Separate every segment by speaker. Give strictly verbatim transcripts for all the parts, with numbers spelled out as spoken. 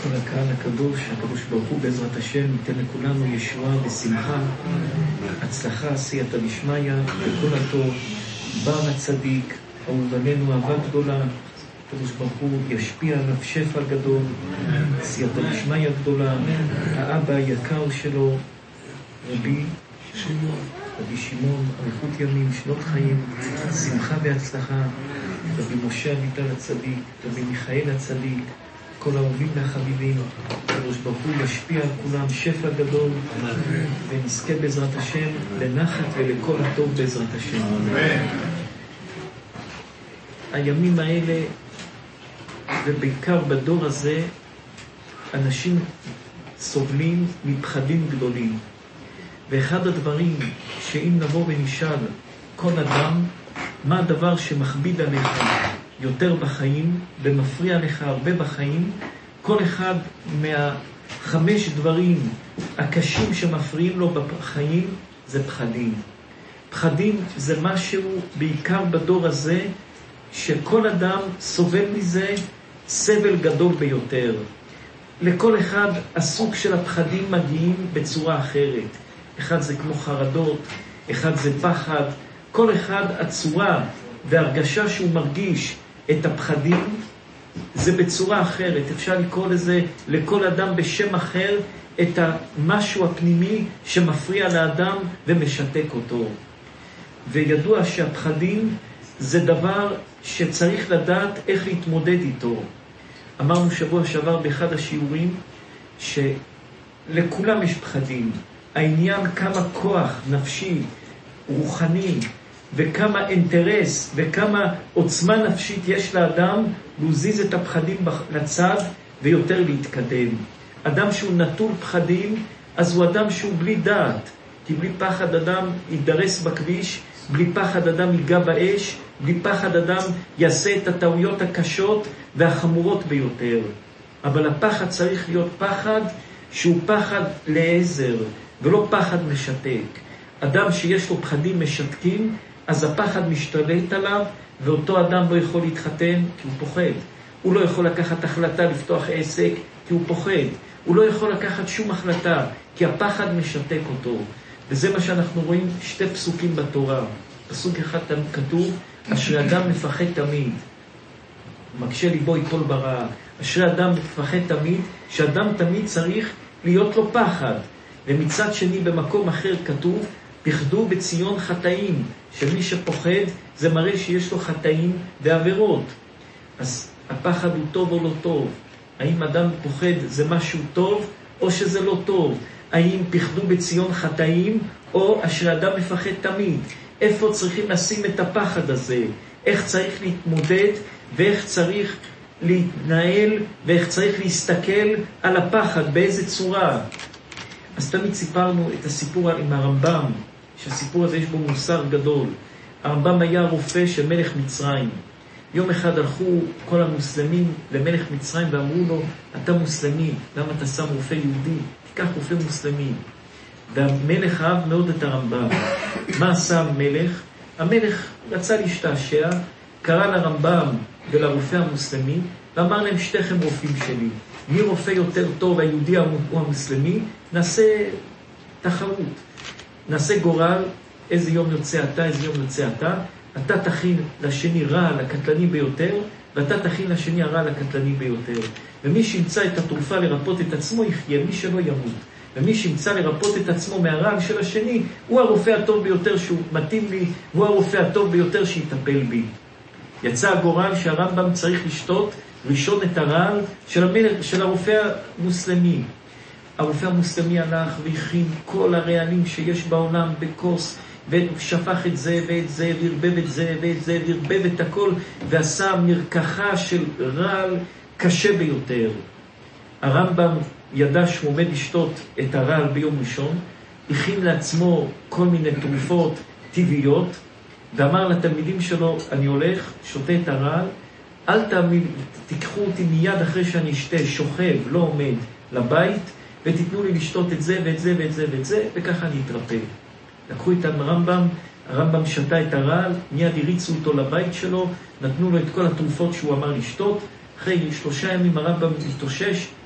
Speaker 1: כל הקהל הקדוש, הקדוש ברוך הוא בעזרת השם ייתן לכולנו ישועה ושמחה, הצלחה, סייעתא דשמיא, וכל הטוב. בר הצדיק, אהובנו אהבה גדולה, הקדוש ברוך הוא ישפיע עליו שפע גדול, סייעתא דשמיא גדולה, האבא היקר שלו, רבי שמעון, רבי שמעון, אריכות ימים, שנות חיים, שמחה והצלחה, רבי משה אביטל הצדיק, רבי מיכאל הצדיק, כל האהובים והחביבים, הקדוש ברוך הוא ישפיע על כולם שפע גדול, ונזכה בעזרת השם לנחת ולכל הטוב בעזרת השם. הימים האלה, ובעיקר בדור הזה, אנשים סובלים מפחדים גדולים. ואחד הדברים שאם נבוא ונשאל כל אדם, מה הדבר שמכביד עליך יותר בחיים ומפריע לך הרבה בחיים, כל אחד מהחמש דברים הקשים שמפריעים לו בחיים זה פחדים. פחדים זה משהו בעיקר בדור הזה שכל אדם סובל מזה סבל גדול ביותר. לכל אחד הסוג של הפחדים מגיעים בצורה אחרת. אחד זה כמו חרדות, אחד זה פחד. כל אחד הצורה והרגשה שהוא מרגיש את הפחדים זה בצורה אחרת. אפשר לקרוא לזה לכל אדם בשם אחר, את המשהו הפנימי שמפריע לאדם ומשתק אותו. וידוע שהפחדים זה דבר שצריך לדעת איך להתמודד איתו. אמרנו שבוע שעבר באחד השיעורים שלכולם יש פחדים. העניין כמה כוח נפשי, רוחני, וכמה אינטרס וכמה עוצמה נפשית יש לאדם להזיז את הפחדים לצד ויותר להתקדם. אדם שהוא נטול פחדים, אז הוא אדם שהוא בלי דעת. כי בלי פחד אדם יידרס בכביש, בלי פחד אדם ייגע באש, בלי פחד אדם יעשה את הטעויות הקשות והחמורות ביותר. אבל הפחד צריך להיות פחד שהוא פחד לעזר, ולא פחד משתק. אדם שיש לו פחדים משתקים, אז הפחד משתלט עליו, ואותו אדם לא יכול להתחתן כי הוא פוחד. הוא לא יכול לקחת החלטה לפתוח עסק כי הוא פוחד. הוא לא יכול לקחת שום החלטה כי הפחד משתק אותו. וזה מה שאנחנו רואים שתי פסוקים בתורה. פסוק אחד כתוב, אשרי אדם מפחד תמיד, מקשה ליבו ייפול ברעה. אשרי אדם מפחד תמיד, שאדם תמיד צריך להיות לו פחד. ומצד שני במקום אחר כתוב, פחדו בציון חטאים, שמי שפוחד זה מראה שיש לו חטאים ועבירות. אז הפחד הוא טוב או לא טוב? האם אדם פוחד זה משהו טוב או שזה לא טוב? האם פחדו בציון חטאים או אשרי אדם מפחד תמיד? איפה צריכים לשים את הפחד הזה? איך צריך להתמודד ואיך צריך להתנהל ואיך צריך להסתכל על הפחד, באיזה צורה? אז תמיד סיפרנו את הסיפור עם הרמב"ם, שהסיפור הזה יש בו מוסר גדול. הרמב"ם היה רופא של מלך מצרים. יום אחד הלכו כל המוסלמים למלך מצרים ואמרו לו, אתה מוסלמי, למה אתה שם רופא יהודי? תיקח רופא מוסלמי. והמלך אהב מאוד את הרמב"ם. מה עשה המלך? המלך רצה להשתעשע, קרא לרמב"ם ולרופא המוסלמי, ואמר להם, שתיכם רופאים שלי. מי רופא יותר טוב, היהודי או המוסלמי? נעשה תחרות. נעשה גורל, איזה יום יוצא אתה, איזה יום יוצא אתה. אתה תכין לשני רע לקטלני ביותר, ואתה תכין לשני הרע לקטלני ביותר. ומי שימצא את התרופה לרפות את עצמו יחיה, מי שלא ימות. ומי שימצא לרפות את עצמו מהרעל של השני, הוא הרופא הטוב ביותר שהוא מתאים לי, הוא הרופא הטוב ביותר שיטפל בי. יצא הגורל שהרמב"ם צריך לשתות ראשון את הרעל של, המלך, של הרופא המוסלמי. הרופא המוסלמי הלך והכין כל הרעלים שיש בעולם בקורס, ושפך את זה ואת זה, והרבב את זה ואת זה, והרבב את הכל, ועשה מרקחה של רעל קשה ביותר. הרמב"ם ידע שהוא עומד לשתות את הרעל ביום ראשון, הכין לעצמו כל מיני תרופות טבעיות, ואמר לתלמידים שלו, אני הולך, שותה את הרעל, אל תעמיד, תיקחו אותי מיד אחרי שאני אשתה, שוכב, לא עומד, לבית, ותיתנו לי לשתות את זה ואת זה ואת זה ואת זה, וככה אני אתרפא. לקחו את הרמב"ם, הרמב"ם שתה את הרעל, מיד הריצו אותו לבית שלו, נתנו לו את כל התרופות שהוא אמר לשתות. אחרי שלושה ימים הרמב"ם התאושש,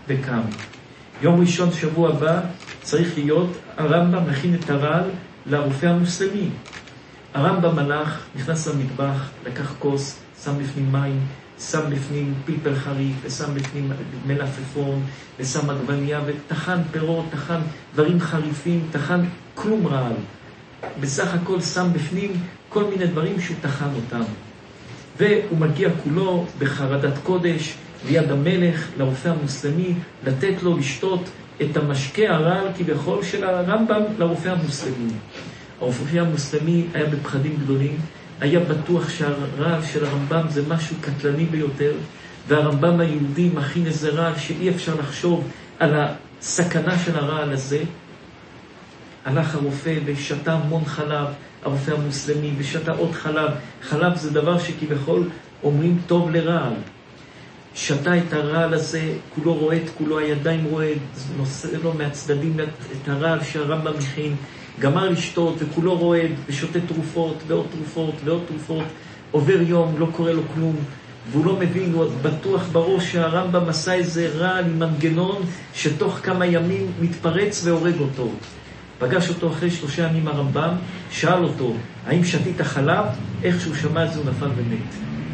Speaker 1: וקם. יום ראשון שבוע הבא צריך להיות, הרמב"ם מכין את הרעל לרופא המוסלמי. הרמב"ם הלך, נכנס למטבח, לקח כוס, שם בפנים מים, שם בפנים פלפל חריף, ושם בפנים מלפפון, ושם עגבנייה, ותחן פירות, תחן דברים חריפים, תחן כלום רעל. בסך הכל שם בפנים כל מיני דברים שהוא תחן אותם. והוא מגיע כולו בחרדת קודש ליד המלך, לרופא המוסלמי, לתת לו לשתות את המשקה הרעל כביכול של הרמב"ם לרופא המוסלמי. הרופא המוסלמי היה בפחדים גדולים, היה בטוח שהרעל של הרמב"ם זה משהו קטלני ביותר, והרמב"ם היהודי מכין איזה רעל שאי אפשר לחשוב על הסכנה של הרעל הזה. הלך הרופא ושתה המון חלב, הרופא המוסלמי, ושתה עוד חלב. חלב זה דבר שכביכול אומרים טוב לרעל. שתה את הרעל הזה, כולו רועד, כולו הידיים רועד, נושא לו מהצדדים את הרעל שהרמב"ם מכין, גמר לשתות וכולו רועד, ושותה תרופות ועוד תרופות ועוד תרופות. עובר יום, לא קורה לו כלום, והוא לא מבין, הוא בטוח בראש שהרמב"ם עשה איזה רעל עם מנגנון שתוך כמה ימים מתפרץ והורג אותו. פגש אותו אחרי שלושה ימים הרמב"ם, שאל אותו, האם שתית חלב? איך שהוא שמע את זה הוא נפל ומת.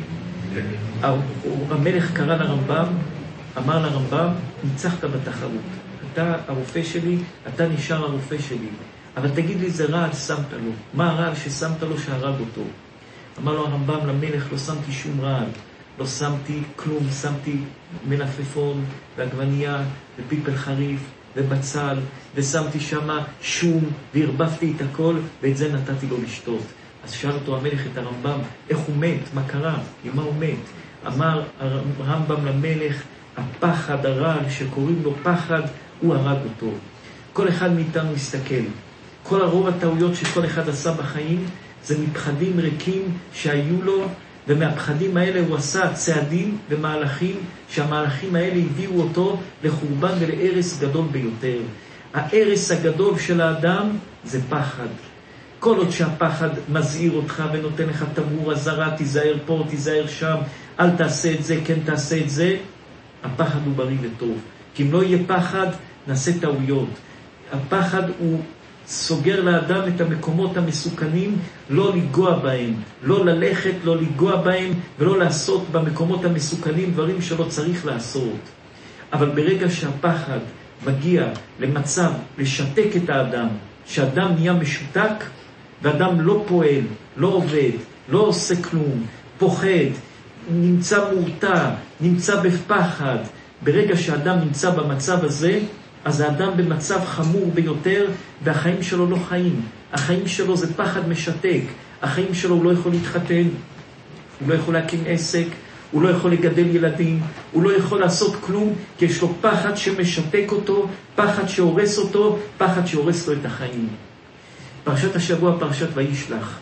Speaker 1: המלך קרא לרמב"ם, אמר לרמב"ם, ניצחת בתחרות. אתה הרופא שלי, אתה נשאר הרופא שלי. אבל תגיד לי, זה רעל שמת לו. מה הרעל ששמת לו שהרג אותו? אמר לו הרמב"ם למלך, לא שמתי שום רעל. לא שמתי כלום, שמתי מלפפון ועגבנייה ופלפל חריף ובצל, ושמתי שמה שום, והרבפתי את הכל, ואת זה נתתי לו לשתות. אז שאל אותו המלך את הרמב"ם, איך הוא מת? מה קרה? עם מה הוא מת? אמר הרמב"ם למלך, הפחד, הרעל שקוראים לו פחד, הוא הרג אותו. כל אחד מאיתנו מסתכל. כל הרוב הטעויות שכל אחד עשה בחיים, זה מפחדים ריקים שהיו לו, ומהפחדים האלה הוא עשה צעדים ומהלכים, שהמהלכים האלה הביאו אותו לחורבן ולהרס גדול ביותר. ההרס הגדול של האדם זה פחד. כל עוד שהפחד מזהיר אותך ונותן לך תמרור אזהרה, תיזהר פה, תיזהר שם, אל תעשה את זה, כן תעשה את זה, הפחד הוא בריא וטוב. כי אם לא יהיה פחד, נעשה טעויות. הפחד הוא סוגר לאדם את המקומות המסוכנים, לא לגוע בהם, לא ללכת, לא לגוע בהם, ולא לעשות במקומות המסוכנים דברים שלא צריך לעשות. אבל ברגע שהפחד מגיע למצב לשתק את האדם, שאדם נהיה משותק, ואדם לא פועל, לא עובד, לא עושה כלום, פוחד, נמצא מורתע, נמצא בפחד. ברגע שאדם נמצא במצב הזה, אז האדם במצב חמור ביותר, והחיים שלו לא חיים. החיים שלו זה פחד משתק. החיים שלו הוא לא יכול להתחתן, הוא לא יכול להקים עסק, הוא לא יכול לגדל ילדים, הוא לא יכול לעשות כלום, כי יש לו פחד שמשתק אותו, פחד שהורס אותו, פחד שהורס לו את החיים. פרשת השבוע, פרשת וישלח.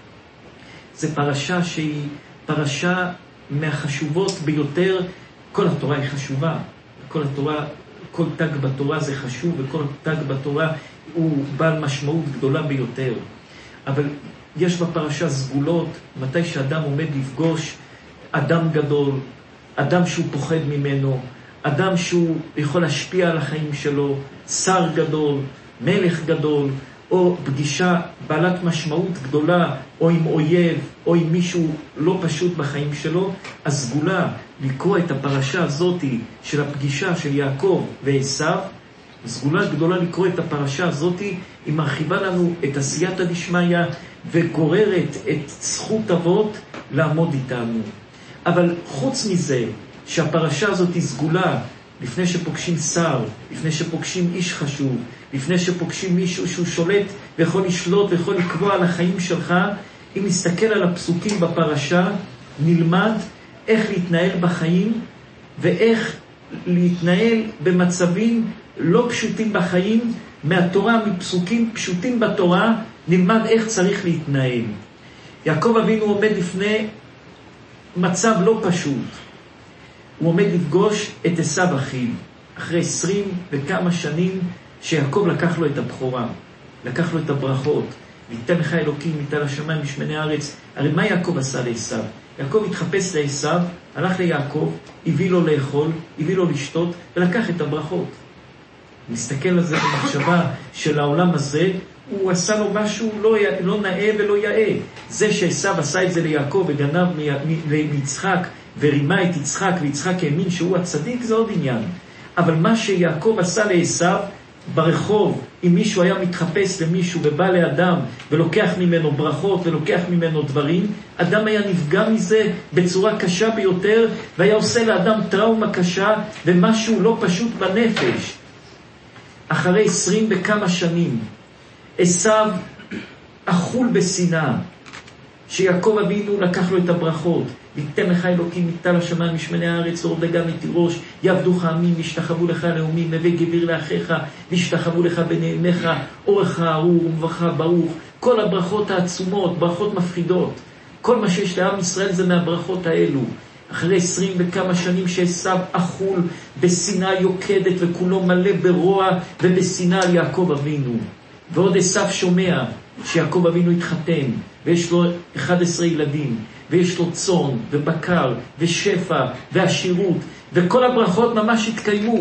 Speaker 1: זה פרשה שהיא פרשה מהחשובות ביותר. כל התורה היא חשובה. כל התורה, כל תג בתורה זה חשוב, וכל תג בתורה הוא בעל משמעות גדולה ביותר. אבל יש בפרשה סגולות, מתי שאדם עומד לפגוש אדם גדול, אדם שהוא פוחד ממנו, אדם שהוא יכול להשפיע על החיים שלו, שר גדול, מלך גדול, או פגישה בעלת משמעות גדולה, או עם אויב, או עם מישהו לא פשוט בחיים שלו, הסגולה לקרוא את הפרשה הזאת של הפגישה של יעקב ועשיו, סגולה גדולה לקרוא את הפרשה הזאת, היא מרחיבה לנו את עשייתא דשמיא וגוררת את זכות אבות לעמוד איתנו. אבל חוץ מזה שהפרשה הזאת היא סגולה, לפני שפוגשים שר, לפני שפוגשים איש חשוב, לפני שפוגשים מישהו שהוא שולט ויכול לשלוט ויכול לקבוע על החיים שלך, אם נסתכל על הפסוקים בפרשה, נלמד איך להתנהל בחיים ואיך להתנהל במצבים לא פשוטים בחיים. מהתורה, מפסוקים פשוטים בתורה, נלמד איך צריך להתנהל. יעקב אבינו עומד לפני מצב לא פשוט. הוא עומד לפגוש את עשיו אחיו, אחרי עשרים וכמה שנים שיעקב לקח לו את הבכורה, לקח לו את הברכות, ויתן לך אלוקים, ניתן לשמיים משמני הארץ. הרי מה יעקב עשה לעשיו? יעקב התחפש לעשיו, הלך ליעקב, הביא לו לאכול, הביא לו לשתות, ולקח את הברכות. מסתכל על זה במחשבה של העולם הזה, הוא עשה לו משהו לא, לא נאה ולא יאה. זה שעשיו עשה את זה ליעקב וגנב מיצחק ורימה את יצחק, ויצחק האמין שהוא הצדיק, זה עוד עניין. אבל מה שיעקב עשה לעשיו ברחוב, אם מישהו היה מתחפש למישהו ובא לאדם ולוקח ממנו ברכות ולוקח ממנו דברים, אדם היה נפגע מזה בצורה קשה ביותר, והיה עושה לאדם טראומה קשה ומשהו לא פשוט בנפש. אחרי עשרים וכמה שנים, עשיו אכול בשנאה, שיעקב אבינו לקח לו את הברכות, ויתן לך אלוקים מטל השמיים משמני הארץ אור דגן ותירוש, יעבדוך עמים וישתחוו לך לאומים, נווה גביר לאחיך וישתחוו לך בנעמך, אורך ארור וברכה ברוך. כל הברכות העצומות, ברכות מפחידות, כל מה שיש לעם ישראל זה מהברכות האלו. אחרי עשרים וכמה שנים שעשיו אכול בשנאה יוקדת וכולו מלא ברוע ובשנאה על יעקב אבינו, ועוד עשיו שומע שיעקב אבינו התחתן ויש לו אחד עשר ילדים ויש לו צאן ובקר ושפע ועשירות, וכל הברכות ממש התקיימו,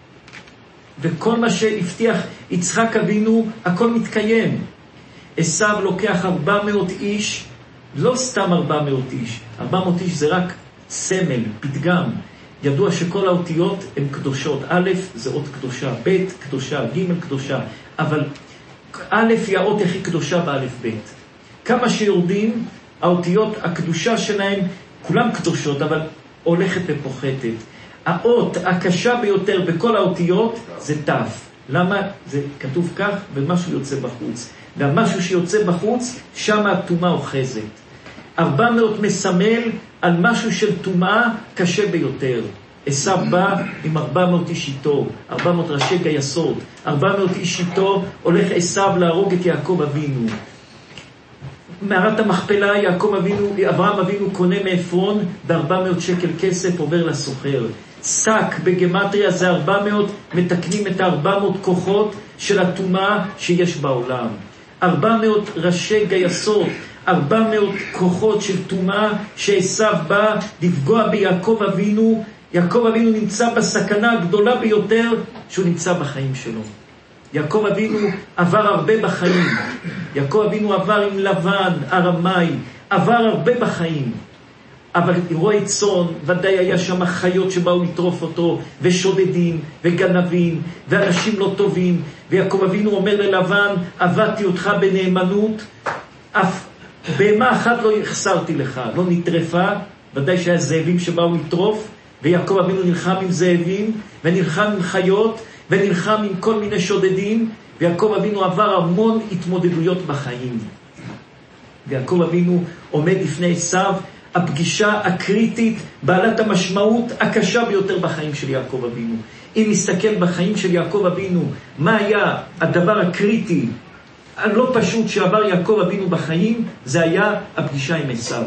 Speaker 1: וכל מה שהבטיח יצחק אבינו הכל מתקיים. עשיו לוקח ארבע מאות איש, לא סתם ארבע מאות איש, ארבע מאות איש זה רק סמל, פתגם. ידוע שכל האותיות הן קדושות. א' זה אות קדושה, ב' קדושה, ג' קדושה, אבל א' היא האות הכי קדושה באלף ב'. כמה שיורדים, האותיות הקדושה שלהם, כולם קדושות, אבל הולכת ופוחתת. האות הקשה ביותר בכל האותיות זה ת'. למה? זה כתוב כך, ומשהו יוצא בחוץ. והמשהו שיוצא בחוץ, שם התומה אוחזת. ארבע מאות מסמל על משהו של תומה קשה ביותר. עשיו בא עם ארבע מאות איש איתו, ארבע מאות ראשי גייסות, ארבע מאות איש איתו, הולך עשיו להרוג את יעקב אבינו. מערת המכפלה, יעקב אבינו, אברהם אבינו קונה מעפרון ב-ארבע מאות שקל כסף, עובר לסוחר. שק בגמטריה זה ארבע מאות, מתקנים את ה-ארבע מאות כוחות של התומה שיש בעולם. ארבע מאות ראשי גייסות, ארבע מאות כוחות של תומה שעשיו בא לפגוע ביעקב אבינו. יעקב אבינו נמצא בסכנה הגדולה ביותר שהוא נמצא בחיים שלו. יעקב אבינו עבר הרבה בחיים. יעקב אבינו עבר עם לבן, ארמי, עבר הרבה בחיים. אבל רועי צאן, ודאי היה שם חיות שבאו לטרוף אותו, ושודדים, וגנבים, ואנשים לא טובים. ויעקב אבינו אומר ללבן, עבדתי אותך בנאמנות, אף בהמה אחת לא החסרתי לך, לא נטרפה. ודאי שהיה זאבים שבאו לטרוף, ויעקב אבינו נלחם עם זאבים, ונלחם עם חיות, ונלחם עם כל מיני שודדים, ויעקב אבינו עבר המון התמודדויות בחיים. ויעקב אבינו עומד לפני עשיו, הפגישה הקריטית, בעלת המשמעות הקשה ביותר בחיים של יעקב אבינו. אם נסתכל בחיים של יעקב אבינו, מה היה הדבר הקריטי, הלא פשוט שעבר יעקב אבינו בחיים, זה היה הפגישה עם עשיו.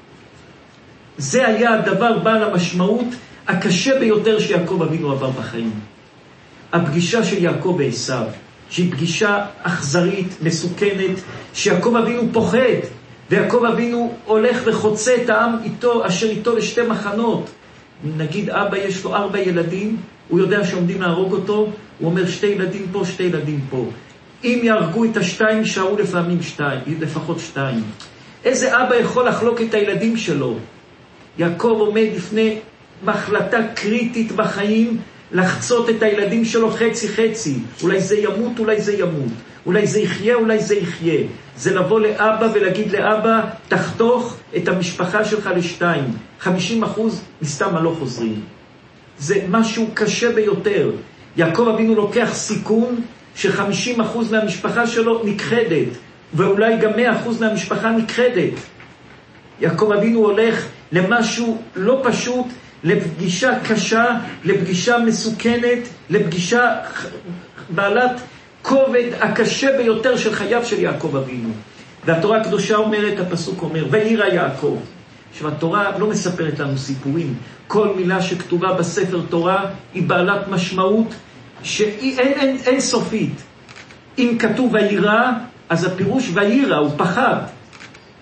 Speaker 1: זה היה הדבר בעל המשמעות הקשה ביותר שיעקב אבינו עבר בחיים. הפגישה של יעקב ועשיו, שהיא פגישה אכזרית, מסוכנת, שיעקב אבינו פוחד, ויעקב אבינו הולך וחוצה את העם איתו, אשר איתו לשתי מחנות. נגיד אבא יש לו ארבע ילדים, הוא יודע שעומדים להרוג אותו, הוא אומר שתי ילדים פה, שתי ילדים פה. אם יהרגו את השתיים, יישארו לפעמים שתיים, לפחות שתיים. איזה אבא יכול לחלוק את הילדים שלו? יעקב עומד לפני מחלטה קריטית בחיים, לחצות את הילדים שלו חצי חצי. אולי זה ימות, אולי זה ימות. אולי זה יחיה, אולי זה יחיה. זה לבוא לאבא ולהגיד לאבא, תחתוך את המשפחה שלך לשתיים. חמישים אחוז מסתם הלא חוזרים. זה משהו קשה ביותר. יעקב אבינו לוקח סיכון ש-חמישים אחוז מהמשפחה שלו נכחדת, ואולי גם מאה אחוז מהמשפחה נכחדת. יעקב אבינו הולך למשהו לא פשוט, לפגישה קשה, לפגישה מסוכנת, לפגישה בעלת כובד הקשה ביותר של חייו של יעקב אבינו. והתורה הקדושה אומרת, הפסוק אומר, וירא יעקב. עכשיו התורה לא מספרת לנו סיפורים. כל מילה שכתובה בספר תורה היא בעלת משמעות שאין אין, אין סופית. אם כתוב וירא, אז הפירוש וירא הוא פחד.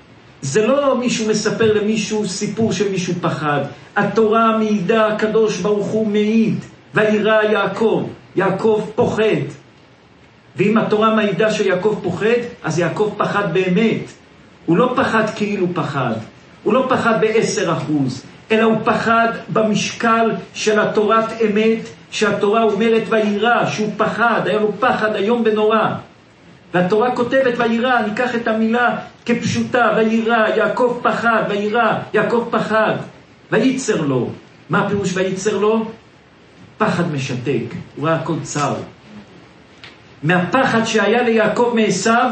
Speaker 1: זה לא מישהו מספר למישהו סיפור שמישהו פחד. התורה מעידה, הקדוש ברוך הוא מעיד, וירא יעקב, יעקב פוחד. ואם התורה מעידה שיעקב פוחד, אז יעקב פחד באמת. הוא לא פחד כאילו פחד, הוא לא פחד בעשר אחוז, אלא הוא פחד במשקל של התורת אמת, שהתורה אומרת וירא, שהוא פחד, היה לו פחד היום ונורא. והתורה כותבת וירא, ניקח את המילה כפשוטה, וירא, יעקב פחד, וירא, יעקב פחד, וייצר לו. מה הפירוש וייצר לו? פחד משתק, הוא ראה הכל צר. מהפחד שהיה ליעקב מעשיו,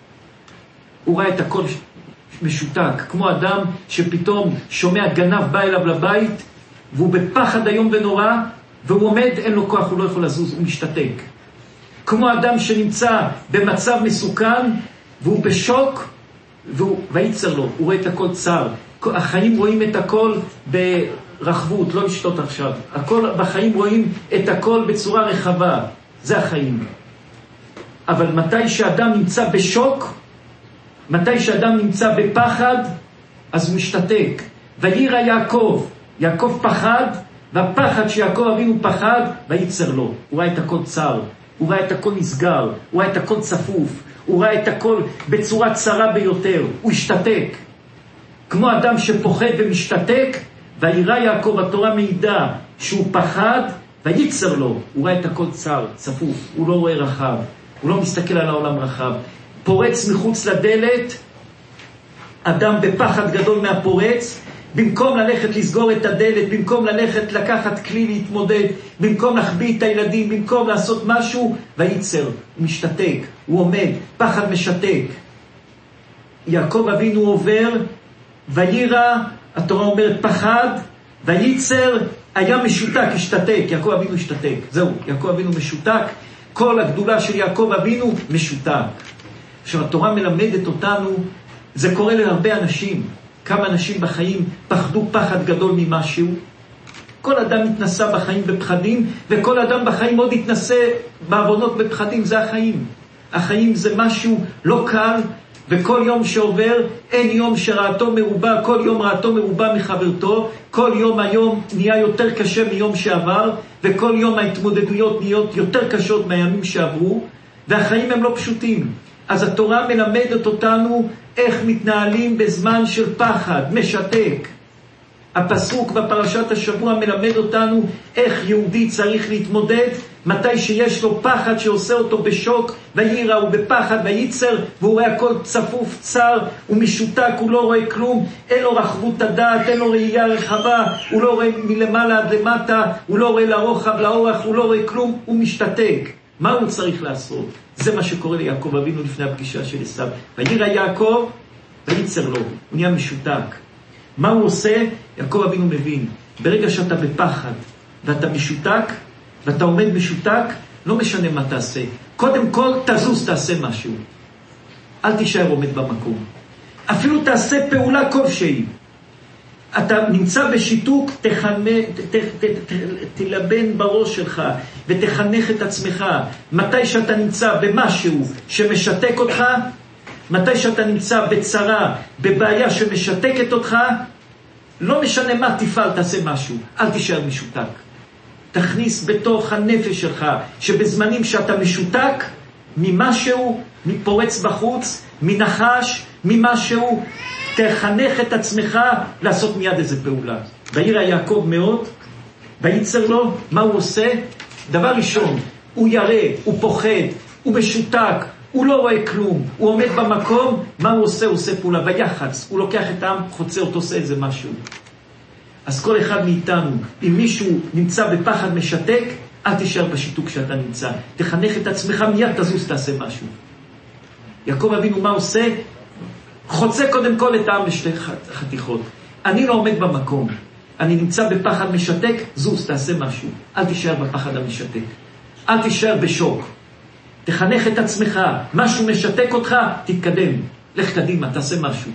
Speaker 1: הוא ראה את הכל משותק, כמו אדם שפתאום שומע גנב בא אליו לבית, והוא בפחד היום ונורא, והוא עומד, אין לו כוח, הוא לא יכול לזוז, הוא משתתק. כמו אדם שנמצא במצב מסוכן, והוא בשוק, והוא, וייצר לו, הוא רואה את הכל צר. החיים רואים את הכל ברחבות, לא לשתות עכשיו. הכל, בחיים רואים את הכל בצורה רחבה. זה החיים. אבל מתי שאדם נמצא בשוק, מתי שאדם נמצא בפחד, אז הוא משתתק. וירא יעקב, יעקב פחד, והפחד שיעקב אבינו פחד, וייצר לו. הוא ראה את הכל צר, הוא ראה את הכל נסגר, הוא ראה את הכל צפוף, הוא ראה את הכל בצורה צרה ביותר, הוא השתתק. כמו אדם שפוחד ומשתתק, וירא יעקב, התורה מעידה שהוא פחד, וייצר לו. הוא ראה את הכל צר, צפוף, הוא לא רואה רחב, הוא לא מסתכל על העולם רחב. פורץ מחוץ לדלת, אדם בפחד גדול מהפורץ, במקום ללכת לסגור את הדלת, במקום ללכת לקחת כלי להתמודד, במקום להחביא את הילדים, במקום לעשות משהו, וייצר, הוא משתתק, הוא עומד, פחד משתק. יעקב אבינו עובר, וירא, התורה אומרת פחד, וייצר, היה משותק, השתתק, יעקב אבינו השתתק, זהו, יעקב אבינו משותק, כל הגדולה של יעקב אבינו משותק. עכשיו התורה מלמדת אותנו, זה קורה להרבה אנשים, כמה אנשים בחיים פחדו פחד גדול ממשהו. כל אדם מתנסה בחיים בפחדים, וכל אדם בחיים עוד יתנסה בעוונות בפחדים, זה החיים. החיים זה משהו לא קל, וכל יום שעובר, אין יום שרעתו מרובה, כל יום רעתו מרובה מחברתו, כל יום היום נהיה יותר קשה מיום שעבר, וכל יום ההתמודדויות נהיות יותר קשות מהימים שעברו, והחיים הם לא פשוטים. אז התורה מלמדת אותנו איך מתנהלים בזמן של פחד, משתק. הפסוק בפרשת השבוע מלמד אותנו איך יהודי צריך להתמודד מתי שיש לו פחד שעושה אותו בשוק, וירא הוא בפחד וייצר, והוא רואה הכל צפוף, צר, הוא משותק, הוא לא רואה כלום, אין לו רחבות הדעת, אין לו ראייה רחבה, הוא לא רואה מלמעלה עד למטה, הוא לא רואה לרוחב, לאורך, הוא לא רואה כלום, הוא משתתק. מה הוא צריך לעשות? זה מה שקורה ליעקב אבינו לפני הפגישה של עשיו. וירא יעקב וייצר לו, הוא נהיה משותק. מה הוא עושה? יעקב אבינו מבין, ברגע שאתה בפחד ואתה משותק ואתה עומד משותק, לא משנה מה תעשה, קודם כל תזוז, תעשה משהו, אל תישאר עומד במקום, אפילו תעשה פעולה כלשהי. אתה נמצא בשיתוק, תחנה, ת, ת, ת, תלבן בראש שלך ותחנך את עצמך. מתי שאתה נמצא במשהו שמשתק אותך, מתי שאתה נמצא בצרה, בבעיה שמשתקת אותך, לא משנה מה תפעל, תעשה משהו, אל תישאר משותק. תכניס בתוך הנפש שלך שבזמנים שאתה משותק ממשהו, מפורץ בחוץ, מנחש, ממשהו, תחנך את עצמך לעשות מיד איזה פעולה. וירא יעקב מאוד, וייצר לו, מה הוא עושה? דבר ראשון, הוא ירא, הוא פוחד, הוא משותק, הוא לא רואה כלום, הוא עומד במקום, מה הוא עושה? הוא עושה פעולה, ויחץ, הוא לוקח את העם, חוצה אותו, עושה איזה משהו. אז כל אחד מאיתנו, אם מישהו נמצא בפחד משתק, אל תישאר בשיתוק שאתה נמצא. תחנך את עצמך, מיד תזוז, תעשה משהו. יעקב אבינו מה עושה? חוצה קודם כל את העם לשתי חתיכות. אני לא עומד במקום, אני נמצא בפחד משתק, זוז, תעשה משהו. אל תישאר בפחד המשתק. אל תישאר בשוק. תחנך את עצמך, משהו משתק אותך, תתקדם. לך קדימה, תעשה משהו.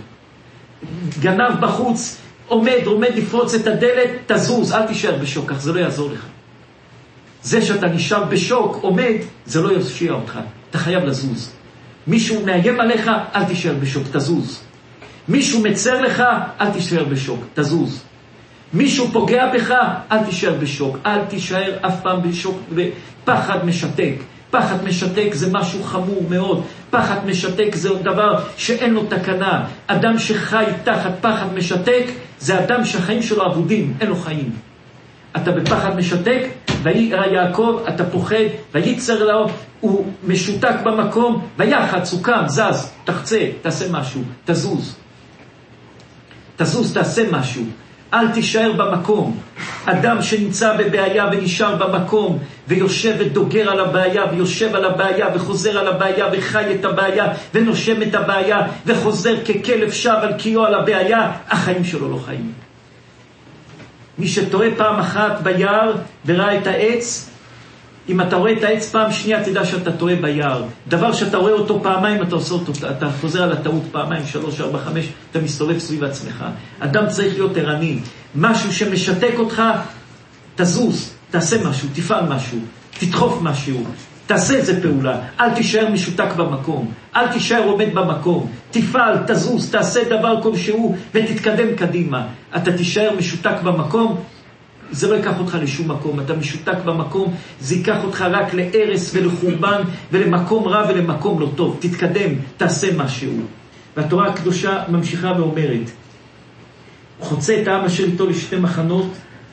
Speaker 1: גנב בחוץ, עומד, עומד לפרוץ את הדלת, תזוז, אל תישאר בשוק, כך זה לא יעזור לך. זה שאתה נשאר בשוק, עומד, זה לא יושיע אותך. אתה חייב לזוז. מישהו מאיים עליך, אל תישאר בשוק, תזוז. מישהו מצר לך, אל תישאר בשוק, תזוז. מישהו פוגע בך, אל תישאר בשוק, אל תישאר אף פעם בשוק, ופחד משתק. פחד משתק זה משהו חמור מאוד. פחד משתק זה דבר שאין לו תקנה. אדם שחי תחת פחד משתק, זה אדם שהחיים שלו עבודים, אין לו חיים. אתה בפחד משתק, וירא יעקב, אתה פוחד, וייצר לו, הוא משותק במקום, ויחץ, הוא קם, זז, תחצה, תעשה משהו, תזוז. תזוז, תעשה משהו. אל תישאר במקום. אדם שנמצא בבעיה ונשאר במקום, ויושב ודוגר על הבעיה, ויושב על הבעיה, וחוזר על הבעיה, וחי את הבעיה, ונושם את הבעיה, וחוזר ככלב שב על קיו על הבעיה, החיים שלו לא חיים. מי שטועה פעם אחת ביער וראה את העץ, אם אתה רואה את העץ פעם שנייה, תדע שאתה טועה ביער. דבר שאתה רואה אותו פעמיים, אתה עושה אותו, אתה חוזר על הטעות פעמיים, שלוש, ארבע, חמש, אתה מסתובב סביב עצמך. אדם צריך להיות ערני. משהו שמשתק אותך, תזוז, תעשה משהו, תפעל משהו, תדחוף משהו, תעשה איזה פעולה. אל תישאר משותק במקום, אל תישאר עומד במקום, תפעל, תזוז, תעשה דבר כלשהו ותתקדם קדימה. אתה תישאר משותק במקום, זה לא ייקח אותך לשום מקום. אתה משותק במקום, זה ייקח אותך רק להרס ולחורבן ולמקום רע ולמקום לא טוב. תתקדם, תעשה משהו. והתורה הקדושה ממשיכה ואומרת, חוצה את העם אשר איתו לשתי מחנות,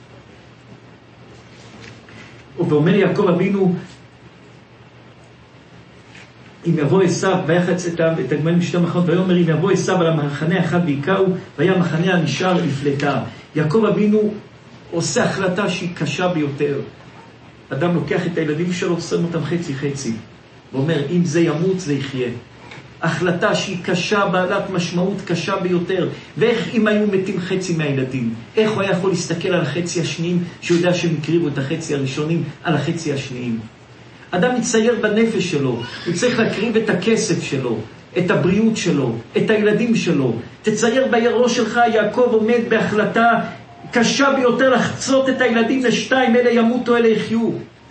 Speaker 1: ואומר יעקב אבינו, אם יבוא עשיו ויחץ את הגמלים לשתי מחנות, ויאמר אם יבוא עשיו על המחנה אחד ויקעו, והיה מחנה הנשאר לפלטה. יעקב אבינו עושה החלטה שהיא קשה ביותר. אדם לוקח את הילדים שלו, שם אותם חצי חצי, ואומר אם זה ימות זה יחיה. החלטה שהיא קשה, בעלת משמעות קשה ביותר. ואיך אם היו מתים חצי מהילדים, איך הוא היה יכול להסתכל על החצי השניים, שהוא יודע שהם הקריבו את החצי הראשונים על החצי השניים? אדם מצייר בנפש שלו, הוא צריך להקריב את הכסף שלו, את הבריאות שלו, את הילדים שלו. תצייר בראש שלך, יעקב עומד בהחלטה קשה ביותר לחצות את הילדים לשתיים, אלה ימותו, אלה יחיו.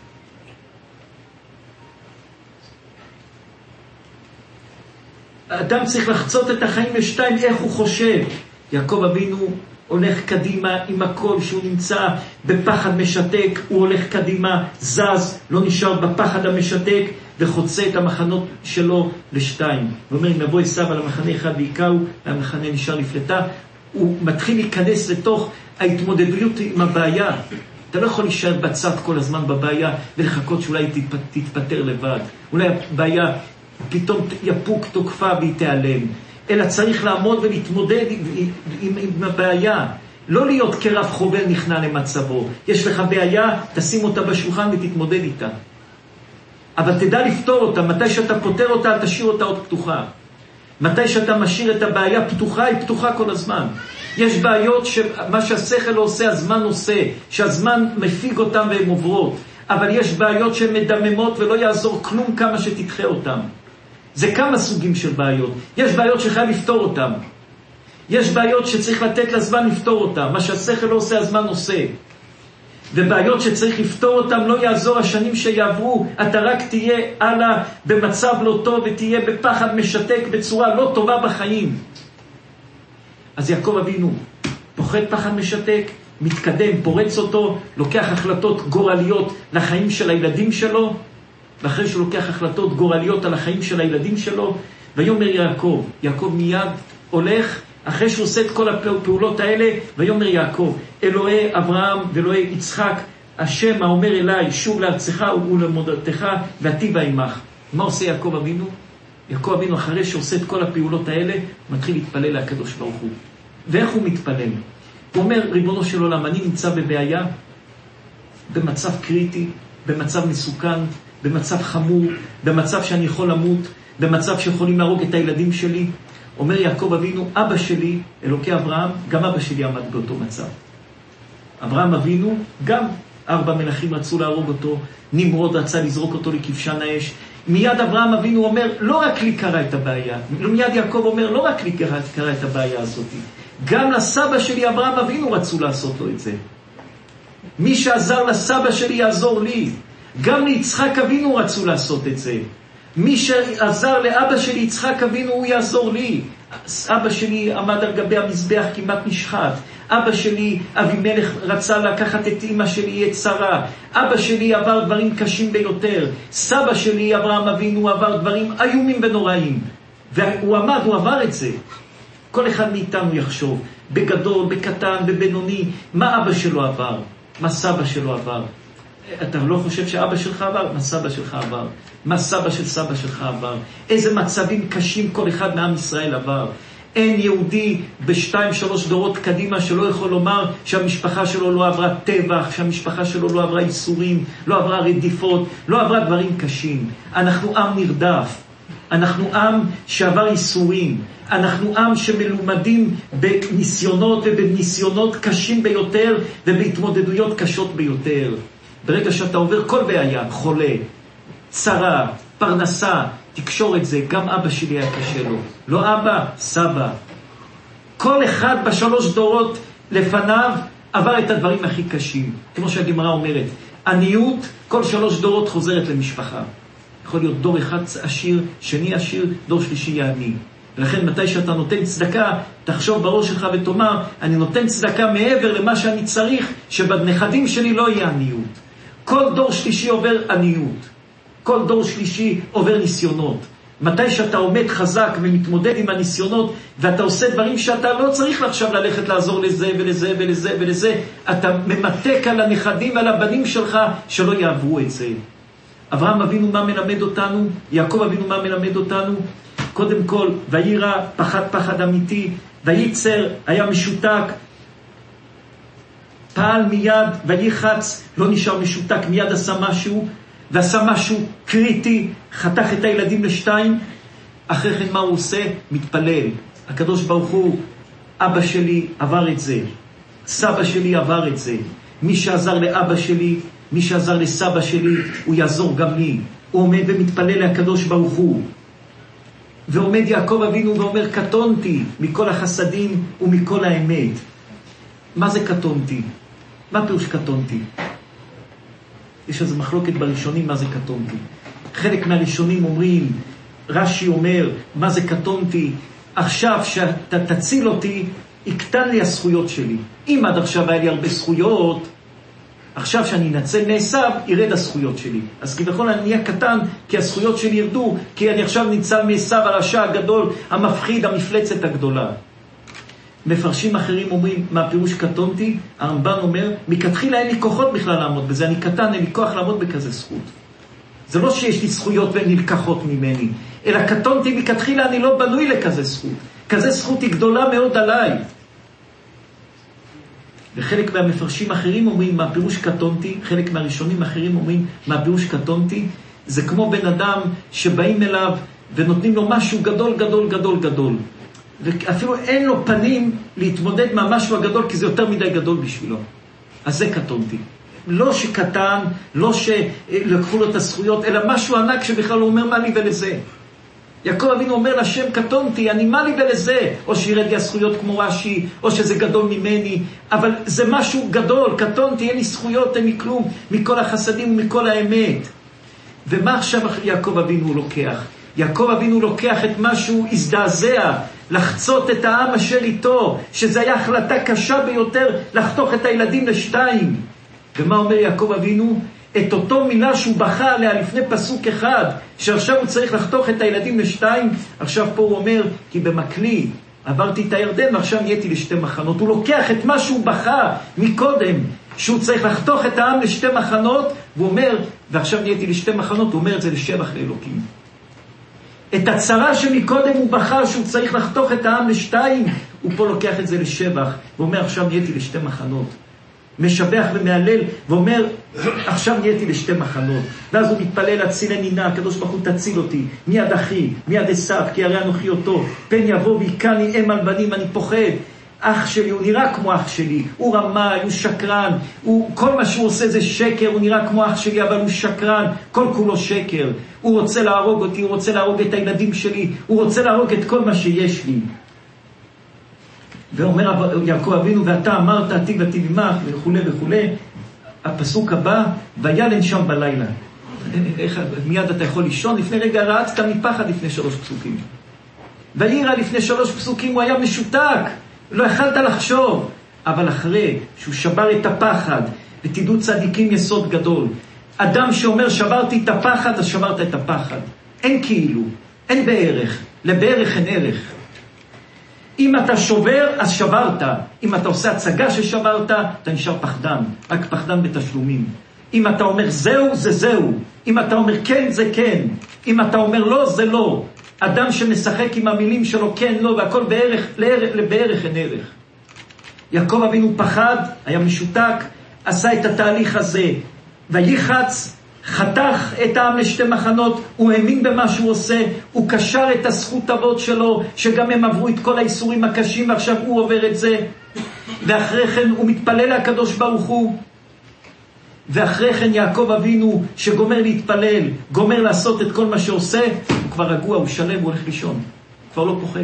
Speaker 1: האדם צריך לחצות את החיים לשתיים, איך הוא חושב? יעקב אבינו הולך קדימה עם הכל, שהוא נמצא בפחד משתק, הוא הולך קדימה, זז, לא נשאר בפחד המשתק, וחוצה את המחנות שלו לשתיים. ואומר, אם יבוא עשיו על המחנה אחד ויקעו, והמחנה נשאר לפלטה, הוא מתחיל להיכנס לתוך ההתמודדות עם הבעיה. אתה לא יכול להישאר בצד כל הזמן בבעיה, ולחכות שאולי תתפטר לבד. אולי הבעיה פתאום יפוק תוקפה והיא תיעלם. אלא צריך לעמוד ולהתמודד עם, עם, עם הבעיה. לא להיות כרב חובל נכנע למצבו. יש לך בעיה, תשים אותה בשולחן ותתמודד איתה. אבל תדע לפתור אותה. מתי שאתה פותר אותה, תשאיר אותה עוד פתוחה. מתי שאתה משאיר את הבעיה פתוחה, היא פתוחה כל הזמן. יש בעיות שמה שהשכל לא עושה, הזמן עושה. שהזמן מפיג אותם והן עוברות. אבל יש בעיות שהן מדממות ולא יעזור כלום כמה שתדחה אותם. זה כמה סוגים של בעיות. יש בעיות שחייב לפתור אותם. יש בעיות שצריך לתת לזמן לפתור אותם. מה שהשכל לא עושה, הזמן עושה. ובעיות שצריך לפתור אותם, לא יעזור השנים שיעברו. אתה רק תהיה הלאה במצב לא טוב, ותהיה בפחד משתק בצורה לא טובה בחיים. אז יעקב אבינו פוחד פחד משתק, מתקדם, פורץ אותו, לוקח החלטות גורליות לחיים של הילדים שלו, ואחרי שהוא לוקח החלטות גורליות על החיים של הילדים שלו, ויאמר יעקב, יעקב מיד הולך, אחרי שהוא עושה את כל הפעולות האלה, ויאמר יעקב, אלוהי אברהם ואלוהי יצחק, השם האומר אליי, שוב לארצך ולמולדתך, ואטיבה עמך. מה עושה יעקב אבינו? יעקב אבינו אחרי שעושה את כל הפעולות האלה, מתחיל להתפלל לקדוש ברוך הוא. ואיך הוא מתפלל? הוא אומר, ריבונו של עולם, אני נמצא בבעיה, במצב קריטי, במצב מסוכן, במצב חמור, במצב שאני יכול למות, במצב שיכולים להרוג את הילדים שלי. אומר יעקב אבינו, אבא שלי, אלוקי אברהם, גם אבא שלי עמד באותו מצב. אברהם אבינו, גם ארבע מלכים רצו להרוג אותו, נמרוד רצה לזרוק אותו לכבשן האש. מיד אברהם אבינו אומר, לא רק לי קרה את הבעיה. מיד יעקב אומר, לא רק לי קרה, קרה את הבעיה הזאת. גם לסבא שלי אברהם אבינו רצו לעשות לו את זה. מי שעזר לסבא שלי יעזור לי. גם ליצחק אבינו רצו לעשות את זה. מי שעזר לאבא שלי יצחק אבינו הוא יעזור לי. אבא שלי עמד על גבי המזבח כמעט נשחט. אבא שלי, אבימלך, רצה לקחת את אמא שלי, את שרה. אבא שלי עבר דברים קשים ביותר. סבא שלי, אברהם אבינו, עבר דברים איומים ונוראים. והוא עמד, הוא עבר את זה. כל אחד מאיתנו יחשוב, בגדול, בקטן, בבינוני, מה אבא שלו עבר? מה סבא שלו עבר? אתה לא חושב שאבא שלך עבר? מה סבא שלך עבר? מה סבא של סבא שלך עבר? איזה מצבים קשים כל אחד מעם ישראל עבר? אין יהודי בשתיים שלוש דורות קדימה שלא יכול לומר שהמשפחה שלו לא עברה טבח, שהמשפחה שלו לא עברה איסורים, לא עברה רדיפות, לא עברה דברים קשים. אנחנו עם נרדף, אנחנו עם שעבר איסורים, אנחנו עם שמלומדים בניסיונות ובניסיונות קשים ביותר ובהתמודדויות קשות ביותר. ברגע שאתה עובר כל בעיה, חולה, צרה, פרנסה, תקשור את זה, גם אבא שלי היה קשה לו. לא אבא, סבא. כל אחד בשלוש דורות לפניו עבר את הדברים הכי קשים. כמו שהגמרא אומרת, עניות כל שלוש דורות חוזרת למשפחה. יכול להיות דור אחד עשיר, שני עשיר, דור שלישי יעני. ולכן מתי שאתה נותן צדקה, תחשוב בראש שלך ותאמר, אני נותן צדקה מעבר למה שאני צריך, שבנכדים שלי לא יהיה עניות. כל דור שלישי עובר עניות. כל דור שלישי עובר ניסיונות. מתי שאתה עומד חזק ומתמודד עם הניסיונות, ואתה עושה דברים שאתה לא צריך עכשיו ללכת לעזור לזה ולזה ולזה ולזה, אתה ממתק על הנכדים ועל הבנים שלך שלא יעברו את זה. אברהם אבינו מה מלמד אותנו? יעקב אבינו מה מלמד אותנו? קודם כל, וירא, פחד פחד אמיתי, וייצר, היה משותק, פעל מיד, וייחץ, לא נשאר משותק, מיד עשה משהו, ועשה משהו קריטי, חתך את הילדים לשתיים. אחרי כן מה הוא עושה? מתפלל. הקדוש ברוך הוא, אבא שלי עבר את זה, סבא שלי עבר את זה. מי שעזר לאבא שלי, מי שעזר לסבא שלי, הוא יעזור גם לי. הוא עומד ומתפלל לקדוש ברוך הוא. ועומד יעקב אבינו ואומר, קטונתי מכל החסדים ומכל האמת. מה זה קטונתי? מה פירוש קטונתי? יש איזו מחלוקת בראשונים מה זה קטונתי. חלק מהראשונים אומרים, רש"י אומר, מה זה קטונתי? עכשיו שאתה תציל אותי, יקטן לי הזכויות שלי. אם עד עכשיו היה לי הרבה זכויות, עכשיו שאני אנצל מעשיו, ירד הזכויות שלי. אז כביכול אני נהיה קטן, כי הזכויות שלי ירדו, כי אני עכשיו ניצל מעשיו, הרשע הגדול, המפחיד, המפלצת הגדולה. מפרשים אחרים אומרים, מה פירוש קטונתי? הרמב"ן אומר, מכתחילה אין לי כוחות בכלל לעמוד בזה, אני קטן, אין לי כוח לעמוד בכזה זכות. זה לא שיש לי זכויות והן נלקחות ממני, אלא קטונתי מכתחילה, אני לא בנוי לכזה זכות. כזה זכות היא גדולה מאוד עליי. וחלק מהמפרשים אחרים אומרים, מה פירוש קטונתי? חלק מהראשונים אחרים אומרים, מה פירוש קטונתי? זה כמו בן אדם שבאים אליו ונותנים לו משהו גדול גדול גדול גדול. ואפילו אין לו פנים להתמודד מהמשהו הגדול, כי זה יותר מדי גדול בשבילו. אז זה קטונתי. לא שקטן, לא שלקחו לו את הזכויות, אלא משהו ענק שבכלל הוא אומר מה לי ולזה. יעקב אבינו אומר לשם קטונתי, אני מה לי ולזה, או שירד לי הזכויות כמו רש"י, או שזה גדול ממני, אבל זה משהו גדול, קטונתי, אין לי זכויות, אין לי כלום, מכל החסדים ומכל האמת. ומה עכשיו יעקב אבינו לוקח? יעקב אבינו לוקח את משהו הזדעזע, לחצות את העם אשר איתו, שזה היה החלטה קשה ביותר, לחתוך את הילדים לשתיים. ומה אומר יעקב אבינו? את אותו מילה שהוא בכה עליה לפני פסוק אחד, שעכשיו הוא צריך לחתוך את הילדים לשתיים, עכשיו פה הוא אומר, כי במקלי עברתי את הירדן ועכשיו נהייתי לשתי מחנות. הוא לוקח את מה שהוא בכה מקודם, שהוא צריך לחתוך את העם לשתי מחנות, והוא אומר, ועכשיו נהייתי לשתי מחנות, הוא אומר את זה לשבח לאלוקים. את הצרה שמקודם הוא בכה שהוא צריך לחתוך את העם לשתיים, הוא פה לוקח את זה לשבח, ואומר עכשיו נהייתי לשתי מחנות. משבח ומעלל ואומר עכשיו נהייתי לשתי מחנות. ואז הוא מתפלל, הצילני נא, הקדוש ברוך הוא תציל אותי מיד אחי, מיד עשיו, כי הרי אנוכי אותו, פן יבוא ויקני אם על בנים, אני פוחד. אח שלי, הוא נראה כמו אח שלי, הוא רמאי, הוא שקרן, הוא, כל מה שהוא עושה זה שקר, הוא נראה כמו אח שלי אבל הוא שקרן, כל כולו שקר. הוא רוצה להרוג אותי, הוא רוצה להרוג את הילדים שלי, הוא רוצה להרוג את כל מה שיש לי. ואומר יעקב אבינו, ואתה אמרת עתי ותי עמך וכו' וכו'. הפסוק הבא, וילן שם בלילה. איך, מיד אתה יכול לישון, לפני רגע רצת מפחד לפני שלוש פסוקים. ויירא לפני שלוש פסוקים הוא היה משותק, לא יכלת לחשוב. אבל אחרי שהוא שבר את הפחד, ותדעו צדיקים יסוד גדול, אדם שאומר שברתי את הפחד, אז שברת את הפחד. אין כאילו, אין בערך, לבערך אין ערך. אם אתה שובר, אז שברת. אם אתה עושה הצגה ששברת, אתה נשאר פחדן, רק פחדן בתשלומים. אם אתה אומר זהו, זה זהו. אם אתה אומר כן, זה כן. אם אתה אומר לא, זה לא. אדם שמשחק עם המילים שלו כן, לא, והכל בערך, לבערך אין ערך. יעקב אבינו פחד, היה משותק, עשה את התהליך הזה, ויחץ, חתך את העם לשתי מחנות, הוא האמין במה שהוא עושה, הוא קשר את הזכות אבות שלו, שגם הם עברו את כל האיסורים הקשים, ועכשיו הוא עובר את זה, ואחרי כן הוא מתפלל לקדוש ברוך הוא, ואחרי כן יעקב אבינו שגומר להתפלל, גומר לעשות את כל מה שעושה, הוא כבר רגוע, הוא שלם, הוא הולך לישון, הוא כבר לא פוחד.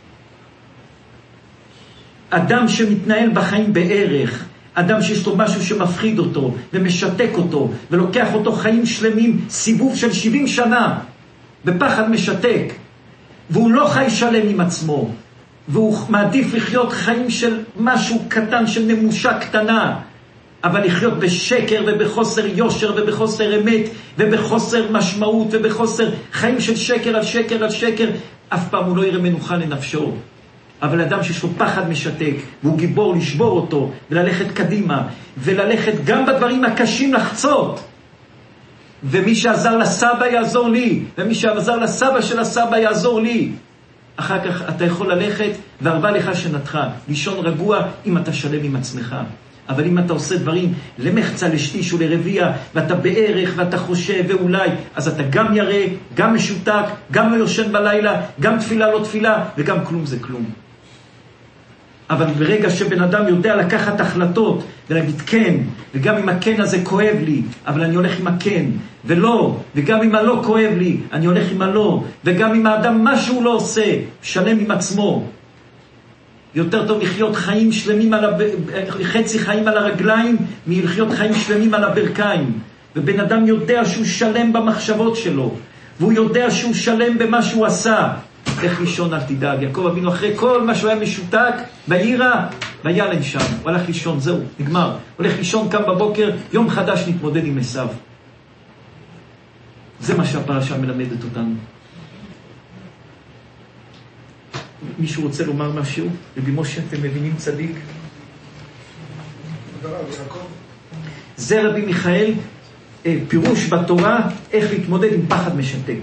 Speaker 1: אדם שמתנהל בחיים בערך, אדם שיש לו משהו שמפחיד אותו ומשתק אותו ולוקח אותו חיים שלמים, סיבוב של שבעים שנה בפחד משתק, והוא לא חי שלם עם עצמו, והוא מעדיף לחיות חיים של משהו קטן, של נמושה קטנה, אבל לחיות בשקר ובחוסר יושר ובחוסר אמת ובחוסר משמעות ובחוסר חיים של שקר על שקר על שקר, אף פעם הוא לא יראה מנוחה לנפשו. אבל אדם שיש לו פחד משתק, והוא גיבור לשבור אותו, וללכת קדימה, וללכת גם בדברים הקשים לחצות. ומי שעזר לסבא יעזור לי, ומי שעזר לסבא של הסבא יעזור לי. אחר כך אתה יכול ללכת, והרבה לך שנתך, לישון רגוע אם אתה שלם עם עצמך. אבל אם אתה עושה דברים למחצה, לשטיש ולרביע, ואתה בערך, ואתה חושב, ואולי, אז אתה גם ירא, גם משותק, גם לא יושן בלילה, גם תפילה לא תפילה, וגם כלום זה כלום. אבל ברגע שבן אדם יודע לקחת החלטות ולהגיד כן, וגם אם הכן הזה כואב לי, אבל אני הולך עם הכן, ולא, וגם אם הלא כואב לי, אני הולך עם הלא, וגם אם האדם משהו לא עושה, שלם עם עצמו. יותר טוב לחיות חיים שלמים על הב... חצי חיים על הרגליים, מלחיות חיים שלמים על הברכיים. ובן אדם יודע שהוא שלם במחשבות שלו, והוא יודע שהוא שלם במה שהוא עשה. איך לישון, אל תדאג. יעקב אבינו אחרי כל מה שהוא היה משותק, ויירא, וילן שם. הוא הלך לישון, זהו, נגמר. הוא הולך לישון, קם בבוקר, יום חדש נתמודד עם עשיו. זה מה שהפרשה מלמדת אותנו. מישהו רוצה לומר משהו? רבי משה, אתם מבינים צדיק? זה רבי מיכאל, פירוש בתורה, איך להתמודד עם פחד משתק.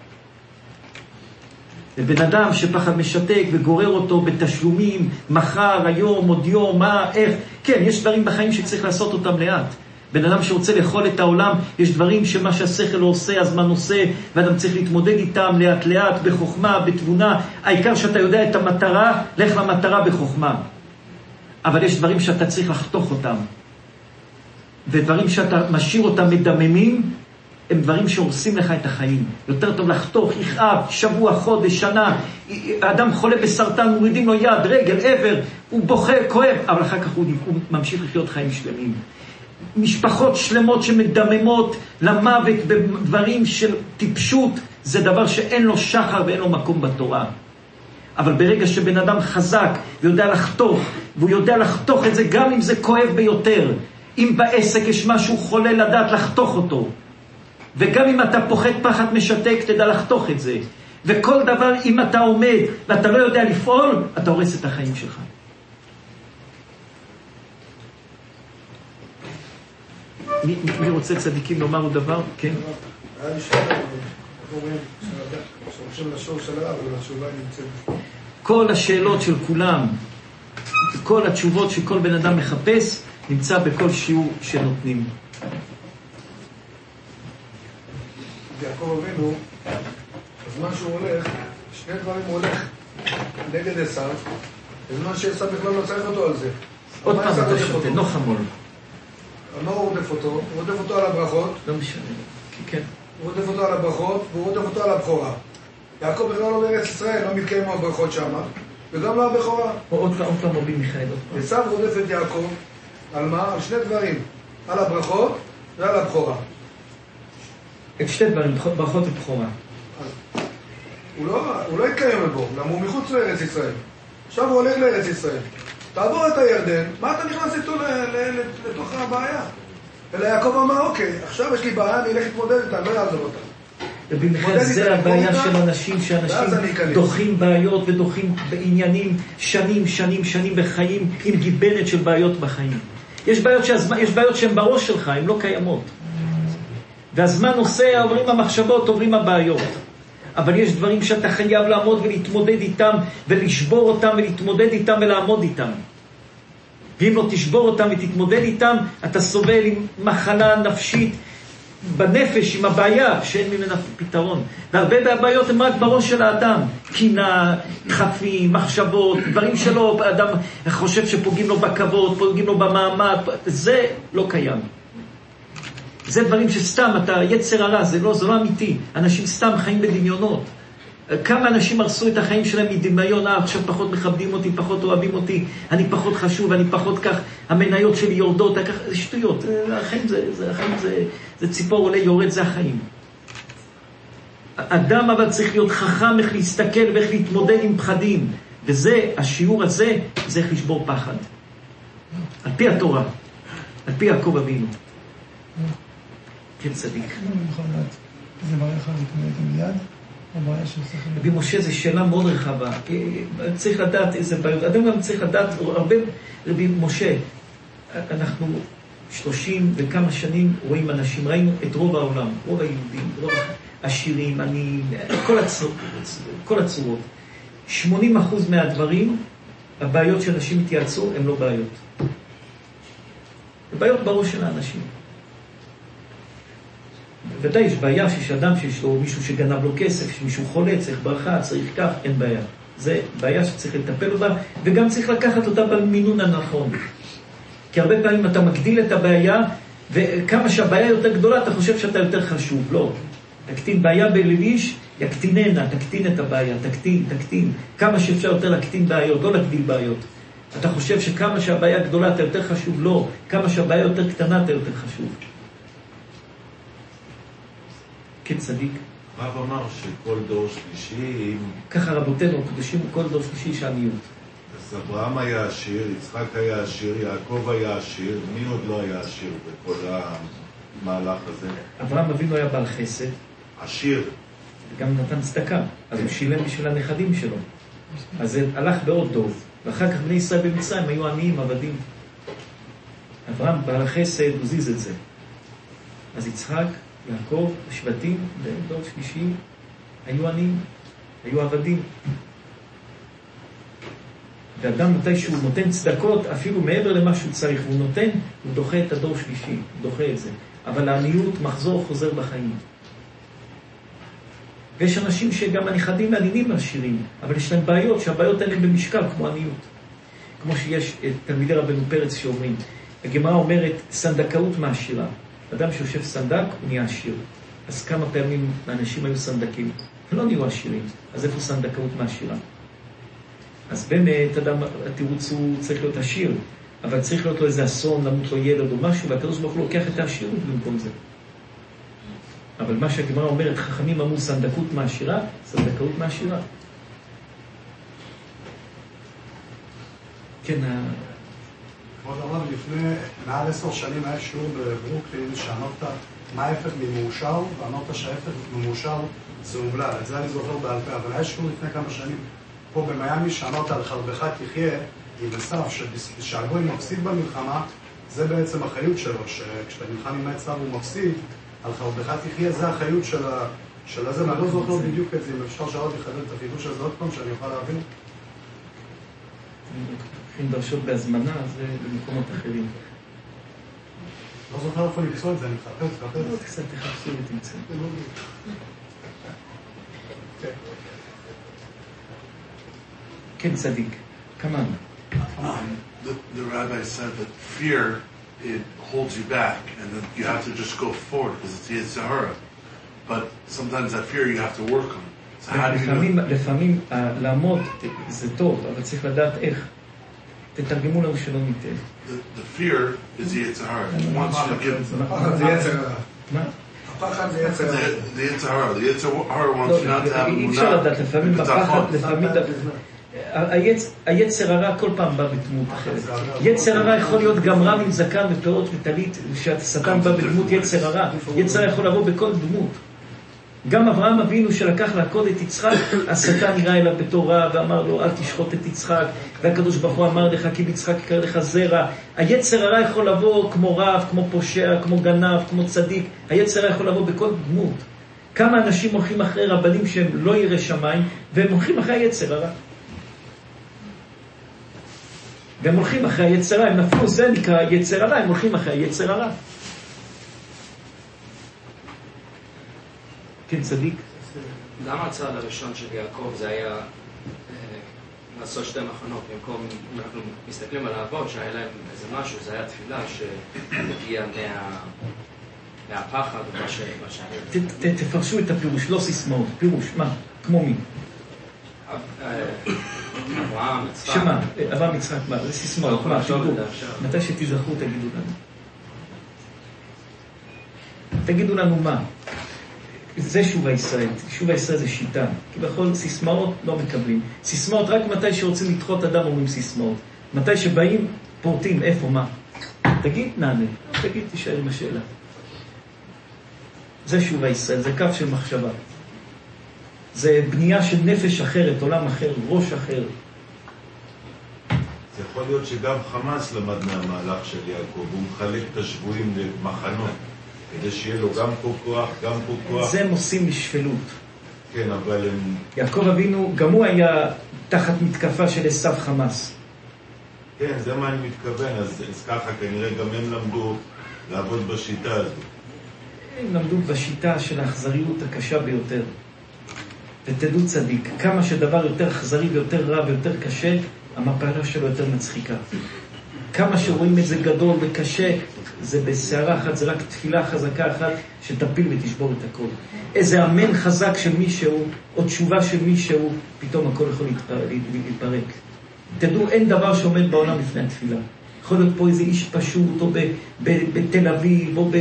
Speaker 1: ובן אדם שפחד משתק וגורר אותו בתשלומים, מחר, היום, עוד יום, מה, איך, כן, יש דברים בחיים שצריך לעשות אותם לאט. בן אדם שרוצה לאכול את העולם, יש דברים שמה שהשכל לא עושה, הזמן עושה, ואדם צריך להתמודד איתם לאט לאט, בחוכמה, בתבונה. העיקר שאתה יודע את המטרה, לך למטרה בחוכמה. אבל יש דברים שאתה צריך לחתוך אותם. ודברים שאתה משאיר אותם מדממים, הם דברים שהורסים לך את החיים. יותר טוב לחתוך, יכאב, שבוע, חודש, שנה. האדם חולה בסרטן, מורידים לו יד, רגל, עבר, הוא בוכה, כואב, אבל אחר כך הוא, הוא ממשיך לחיות חיים שלמים. משפחות שלמות שמדממות למוות בדברים של טיפשות, זה דבר שאין לו שחר ואין לו מקום בתורה. אבל ברגע שבן אדם חזק ויודע לחתוך, והוא יודע לחתוך את זה גם אם זה כואב ביותר, אם בעסק יש משהו חולה לדעת לחתוך אותו, וגם אם אתה פוחד פחד משתק, תדע לחתוך את זה. וכל דבר, אם אתה עומד ואתה לא יודע לפעול, אתה הורס את החיים שלך. מי, מי רוצה צדיקים לומר עוד דבר? כן.
Speaker 2: היה לי שאלה, אנחנו אומרים, שרושם לשור של הרב, אבל התשובה נמצאת.
Speaker 1: כל השאלות של כולם, כל התשובות שכל בן אדם מחפש, נמצא בכל שיעור שנותנים.
Speaker 2: יעקב אבינו, בזמן שהוא הולך, שני דברים הוא הולך נגד עשיו, בזמן שעשיו בכלל לא צריך אותו על זה.
Speaker 1: עוד פעם אתה שותה, לא חמול.
Speaker 2: מה הוא רודף אותו? הוא רודף אותו על הברכות.
Speaker 1: לא משנה, כן.
Speaker 2: הוא רודף אותו על הברכות, והוא רודף אותו על הבכורה. יעקב בכלל לא בארץ ישראל, לא מתקיימו הברכות שם, וגם לא הבכורה.
Speaker 1: עוד פעם רבי מיכאל.
Speaker 2: עשיו רודף את יעקב, על מה? על שני דברים. על הברכות ועל הבכורה.
Speaker 1: את שתי דברים, ברכות ובכורה.
Speaker 2: הוא לא, הוא לא יתקיים בו, גם הוא מחוץ לארץ ישראל. עכשיו הוא הולך לארץ ישראל. תעבור את הירדן, מה אתה נכנס איתו לתוך הבעיה? אלא יעקב אמר, אוקיי, עכשיו יש לי בעיה, אני אלך להתמודד איתה, לא יעזור אותה.
Speaker 1: ובמיוחד זה הבעיה של אנשים, שאנשים דוחים בעיות ודוחים בעניינים שנים, שנים, שנים בחיים, עם גיבנת של בעיות בחיים. יש בעיות, שהזמן, יש בעיות שהן בראש שלך, הן לא קיימות. והזמן עושה, עוברים המחשבות, עוברים הבעיות. אבל יש דברים שאתה חייב לעמוד ולהתמודד איתם, ולשבור אותם ולהתמודד איתם ולעמוד איתם. ואם לא תשבור אותם ותתמודד איתם, אתה סובל עם מחלה נפשית בנפש, עם הבעיה שאין ממנה פתרון. והרבה מהבעיות הם רק בראש של האדם. קינה, דחפים, מחשבות, דברים שלו, האדם חושב שפוגעים לו בכבוד, פוגעים לו במעמד, זה לא קיים. זה דברים שסתם, אתה יצר הרע, זה לא, זה לא אמיתי. אנשים סתם חיים בדמיונות. כמה אנשים הרסו את החיים שלהם מדמיון, אה, עכשיו פחות מכבדים אותי, פחות אוהבים אותי, אני פחות חשוב, אני פחות כך, המניות שלי יורדות, כך, זה שטויות. החיים זה, זה, החיים זה, זה ציפור עולה יורד, זה החיים. אדם אבל צריך להיות חכם איך להסתכל ואיך להתמודד עם פחדים. וזה, השיעור הזה, זה איך לשבור פחד. על פי התורה, על פי יעקב אבינו. כן, צדיק.
Speaker 3: זה בעיה לך להתמודד עם יד?
Speaker 1: רבי משה, זו שאלה מאוד רחבה. צריך לדעת איזה בעיות. אדם גם צריך לדעת, הרבה, רבי משה, אנחנו שלושים וכמה שנים רואים אנשים, ראינו את רוב העולם, רוב היהודים, רוב השירים, אני, כל הצורות, כל הצורות. שמונים אחוז מהדברים, הבעיות שאנשים התייעצו, הם לא בעיות. זה בעיות בראש של האנשים. ודאי יש בעיה שיש אדם שיש לו מישהו שגנב לו כסף, שמישהו חולה, צריך ברכה, צריך כך, אין בעיה. זה בעיה שצריך לטפל בה, וגם צריך לקחת אותה במינון הנכון. כי הרבה פעמים אתה מגדיל את הבעיה, וכמה שהבעיה יותר גדולה, אתה חושב שאתה יותר חשוב. לא. תקטין בעיה בלביש, יקטיננה, תקטין את הבעיה, תקטין, תקטין. כמה שאפשר יותר להקטין בעיות, לא להגדיל בעיות. אתה חושב שכמה שהבעיה גדולה, אתה יותר חשוב. לא. כמה שהבעיה יותר קטנה, אתה יותר חשוב. כצדיק.
Speaker 4: רב אמר שכל דור שלישי...
Speaker 1: ככה רבותינו הקדושים, כל דור שלישי יש עניות.
Speaker 4: אז אברהם היה עשיר, יצחק היה עשיר, יעקב היה עשיר, מי עוד לא היה עשיר בכל המהלך הזה?
Speaker 1: אברהם אבינו היה בעל חסד.
Speaker 4: עשיר.
Speaker 1: וגם נתן צדקה, אז הוא שילם בשביל הנכדים שלו. אז זה הלך בעוד דור. ואחר כך בני ישראל במצרים היו עניים, עבדים. אברהם בעל חסד, הוא זיז את זה. אז יצחק... יעקב, השבטים, בדור שלישי, היו עניים, היו עבדים. ואדם מתי שהוא נותן צדקות, אפילו מעבר למה שהוא צריך, הוא נותן, הוא דוחה את הדור שלישי, הוא דוחה את זה. אבל העניות מחזור חוזר בחיים. ויש אנשים שגם הנכדים מעניינים עשירים, אבל יש להם בעיות, שהבעיות האלה במשקל, כמו עניות. כמו שיש את תלמידי רבנו פרץ שאומרים, הגמרא אומרת, סנדקאות מעשירה. אדם שיושב סנדק, הוא נהיה עשיר. אז כמה פעמים האנשים היו סנדקים? הם לא נהיו עשירים. אז איפה סנדקאות מעשירה? אז באמת, אדם, התירוץ הוא צריך להיות עשיר, אבל צריך להיות לו איזה אסון, למות לו ילד או משהו, והקדוש ברוך הוא לוקח את העשירות במקום זה. אבל מה שהגמרא אומרת, חכמים אמרו סנדקות מעשירה, סנדקאות מעשירה. כן, ה...
Speaker 5: כבוד הרב, לפני מעל עשר שנים היה שיעור בברוקלין שאמרת מה ההפך ממאושר, ואמרת שההפך ממאושר זה מובלע. את זה אני זוכר בעל פה, אבל היה שיעור לפני כמה שנים פה במיימי שאמרת על חרבך תחיה עם עשיו, שהגוי מפסיד במלחמה, זה בעצם החיות שלו, שכשאתה נלחם עם עשיו הוא מפסיד, על חרבך תחיה זה החיות של, ה... של הזה, ואני לא זוכר בדיוק את זה, אם אפשר שעוד לחדד את החידוש הזה עוד פעם, שאני אוכל להבין.
Speaker 1: אם דרשות בהזמנה, זה במקומות אחרים.
Speaker 5: לא זוכר איפה למצוא את זה, אני מחפש, מחפש.
Speaker 1: לא, קצת תחפשו ותמצא. כן, צדיק. כמה?
Speaker 6: The, the rabbi said that fear, it holds you back, and that you have to just go forward, because it's the Yitzhahara. But sometimes that fear you have to work on. So how do you know?
Speaker 1: לפעמים לעמוד זה טוב, אבל צריך לדעת איך. תתרגמו לנו שלא ניתן.
Speaker 6: The, the fear is the Yitzhahara. It wants you to give...
Speaker 2: זה יצר הרע.
Speaker 1: מה?
Speaker 2: פחד זה יצר.
Speaker 6: The Yetzer Hara. The Yetzer Hara wants you not to have
Speaker 1: אי אפשר
Speaker 6: emunah.
Speaker 1: לדעת, לפעמים בפחד, לפעמים... היצר הרע כל פעם בא בדמות אחרת. יצר הרע יכול להיות גם רם עם זקן ופירות וטלית, שהשטן בא בדמות יצר הרע. יצר הרע יכול לבוא בכל דמות. גם אברהם אבינו שלקח לעקוד את יצחק, השטן נראה אליו בתור רע ואמר לו אל תשחוט את יצחק, והקדוש ברוך הוא אמר לך כי ביצחק יקרא לך זרע. היצר הרע יכול לבוא כמו רב, כמו פושע, כמו גנב, כמו צדיק. היצר הרע יכול לבוא בכל דמות. כמה אנשים הולכים אחרי רבנים שהם לא יראי שמיים, והם הולכים אחרי היצר הרע. והם הולכים אחרי היצר הרע, הם נפלו, זה נקרא יצר הרע, הם הולכים אחרי היצר הרע. כן, צדיק.
Speaker 7: גם הצעד הראשון של יעקב זה היה לעשות שתי מחנות, במקום, אם אנחנו מסתכלים על האבות שהיה להם איזה משהו, זה היה תפילה שמגיע מהפחד או מה שהיה.
Speaker 1: תפרשו את הפירוש, לא סיסמאות, פירוש, מה? כמו מי?
Speaker 7: אברהם, יצחק.
Speaker 1: שמה? אברהם, יצחק, מה? זה סיסמאות, מה? תגידו, מתי שתזכרו תגידו לנו. תגידו לנו מה? זה שובה ישראל. שובה ישראל זה שיטה. כי בכל סיסמאות לא מקבלים. סיסמאות רק מתי שרוצים לדחות אדם אומרים סיסמאות. מתי שבאים פורטים איפה מה. תגיד נענה. תגיד תשאר עם השאלה. זה שובה ישראל. זה קו של מחשבה. זה בנייה של נפש אחרת, עולם אחר, ראש אחר.
Speaker 4: זה יכול להיות שגם חמאס למד מהמהלך של יעקב. הוא מחלק את השבויים למחנות. כדי שיהיה לו גם פה כוח, גם פה כוח.
Speaker 1: זה הם עושים בשפלות.
Speaker 4: כן, אבל הם...
Speaker 1: יעקב אבינו, גם הוא היה תחת מתקפה של עשיו חמאס.
Speaker 4: כן, זה מה אני מתכוון. אז, אז ככה, כנראה גם הם למדו לעבוד בשיטה הזו.
Speaker 1: הם למדו בשיטה של האכזריות הקשה ביותר. ותדעו צדיק, כמה שדבר יותר אכזרי ויותר רע ויותר קשה, המפלה שלו יותר מצחיקה. כמה שרואים את זה גדול וקשה, זה בסערה אחת, זה רק תפילה חזקה אחת שתפיל ותשבור את הכל. איזה אמן חזק של מישהו, או תשובה של מישהו, פתאום הכל יכול להתפרק. תדעו, אין דבר שעומד בעולם לפני התפילה. יכול להיות פה איזה איש פשוט, או בתל אביב, או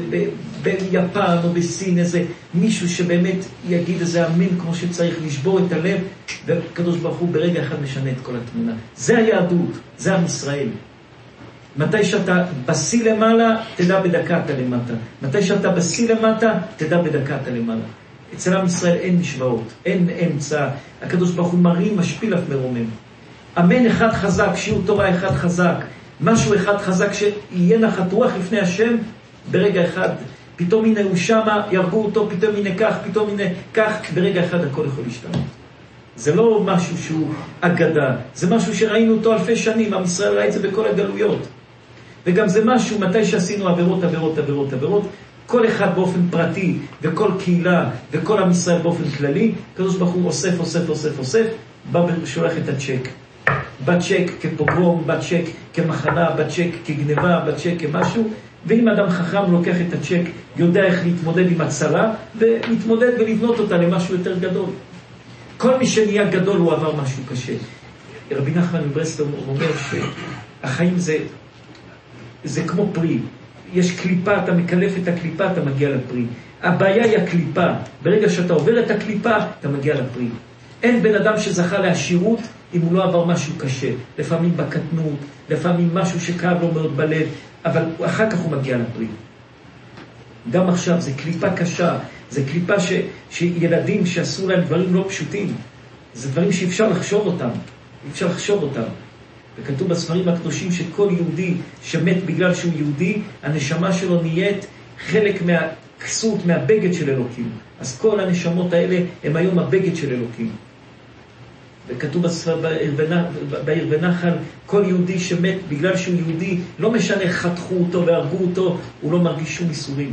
Speaker 1: ביפן, או בסין, איזה מישהו שבאמת יגיד איזה אמן כמו שצריך לשבור את הלב, והקדוש ברוך הוא ברגע אחד משנה את כל התמונה. זה היהדות, זה עם ישראל. מתי שאתה בסי למעלה, תדע בדקה אתה למטה. מתי שאתה בסי למטה, תדע בדקה אתה למעלה. אצל עם ישראל אין משוואות, אין אמצע. הקדוש ברוך הוא מרים, משפיל אף מרומם. אמן אחד חזק, שיעור תורה אחד חזק, משהו אחד חזק שיהיה נחת רוח לפני השם, ברגע אחד, פתאום הנה הוא שמה, ירגו אותו, פתאום הנה כך, פתאום הנה כך, ברגע אחד הכל יכול להשתנות. זה לא משהו שהוא אגדה, זה משהו שראינו אותו אלפי שנים, עם ישראל ראה את זה בכל הגלויות. וגם זה משהו, מתי שעשינו עבירות, עבירות, עבירות, עבירות, כל אחד באופן פרטי, וכל קהילה, וכל עם ישראל באופן כללי, הקדוש ברוך הוא אוסף, אוסף, אוסף, אוסף, בא ושולח את הצ'ק. בצ'ק כפוגרום, בצ'ק כמחנה, בצ'ק כגניבה, בצ'ק כמשהו, ואם אדם חכם לוקח את הצ'ק, יודע איך להתמודד עם הצרה, ולהתמודד ולבנות אותה למשהו יותר גדול. כל מי שנהיה גדול הוא עבר משהו קשה. רבי נחמן מברסלב אומר שהחיים זה, זה כמו פרי. יש קליפה, אתה מקלף את הקליפה, אתה מגיע לפרי. הבעיה היא הקליפה. ברגע שאתה עובר את הקליפה, אתה מגיע לפרי. אין בן אדם שזכה לעשירות אם הוא לא עבר משהו קשה. לפעמים בקטנות, לפעמים משהו שכאב לו מאוד בלב, אבל אחר כך הוא מגיע לפרי. גם עכשיו, זה קליפה קשה, זה קליפה ש, שילדים שעשו להם דברים לא פשוטים. זה דברים שאפשר לחשוב אותם, אפשר לחשוב אותם. וכתוב בספרים הקדושים שכל יהודי שמת בגלל שהוא יהודי, הנשמה שלו נהיית חלק מהכסות, מהבגד של אלוקים. אז כל הנשמות האלה הם היום הבגד של אלוקים. וכתוב בספר בעיר ונחל, כל יהודי שמת בגלל שהוא יהודי, לא משנה חתכו אותו והרגו אותו, הוא לא מרגיש שום איסורים.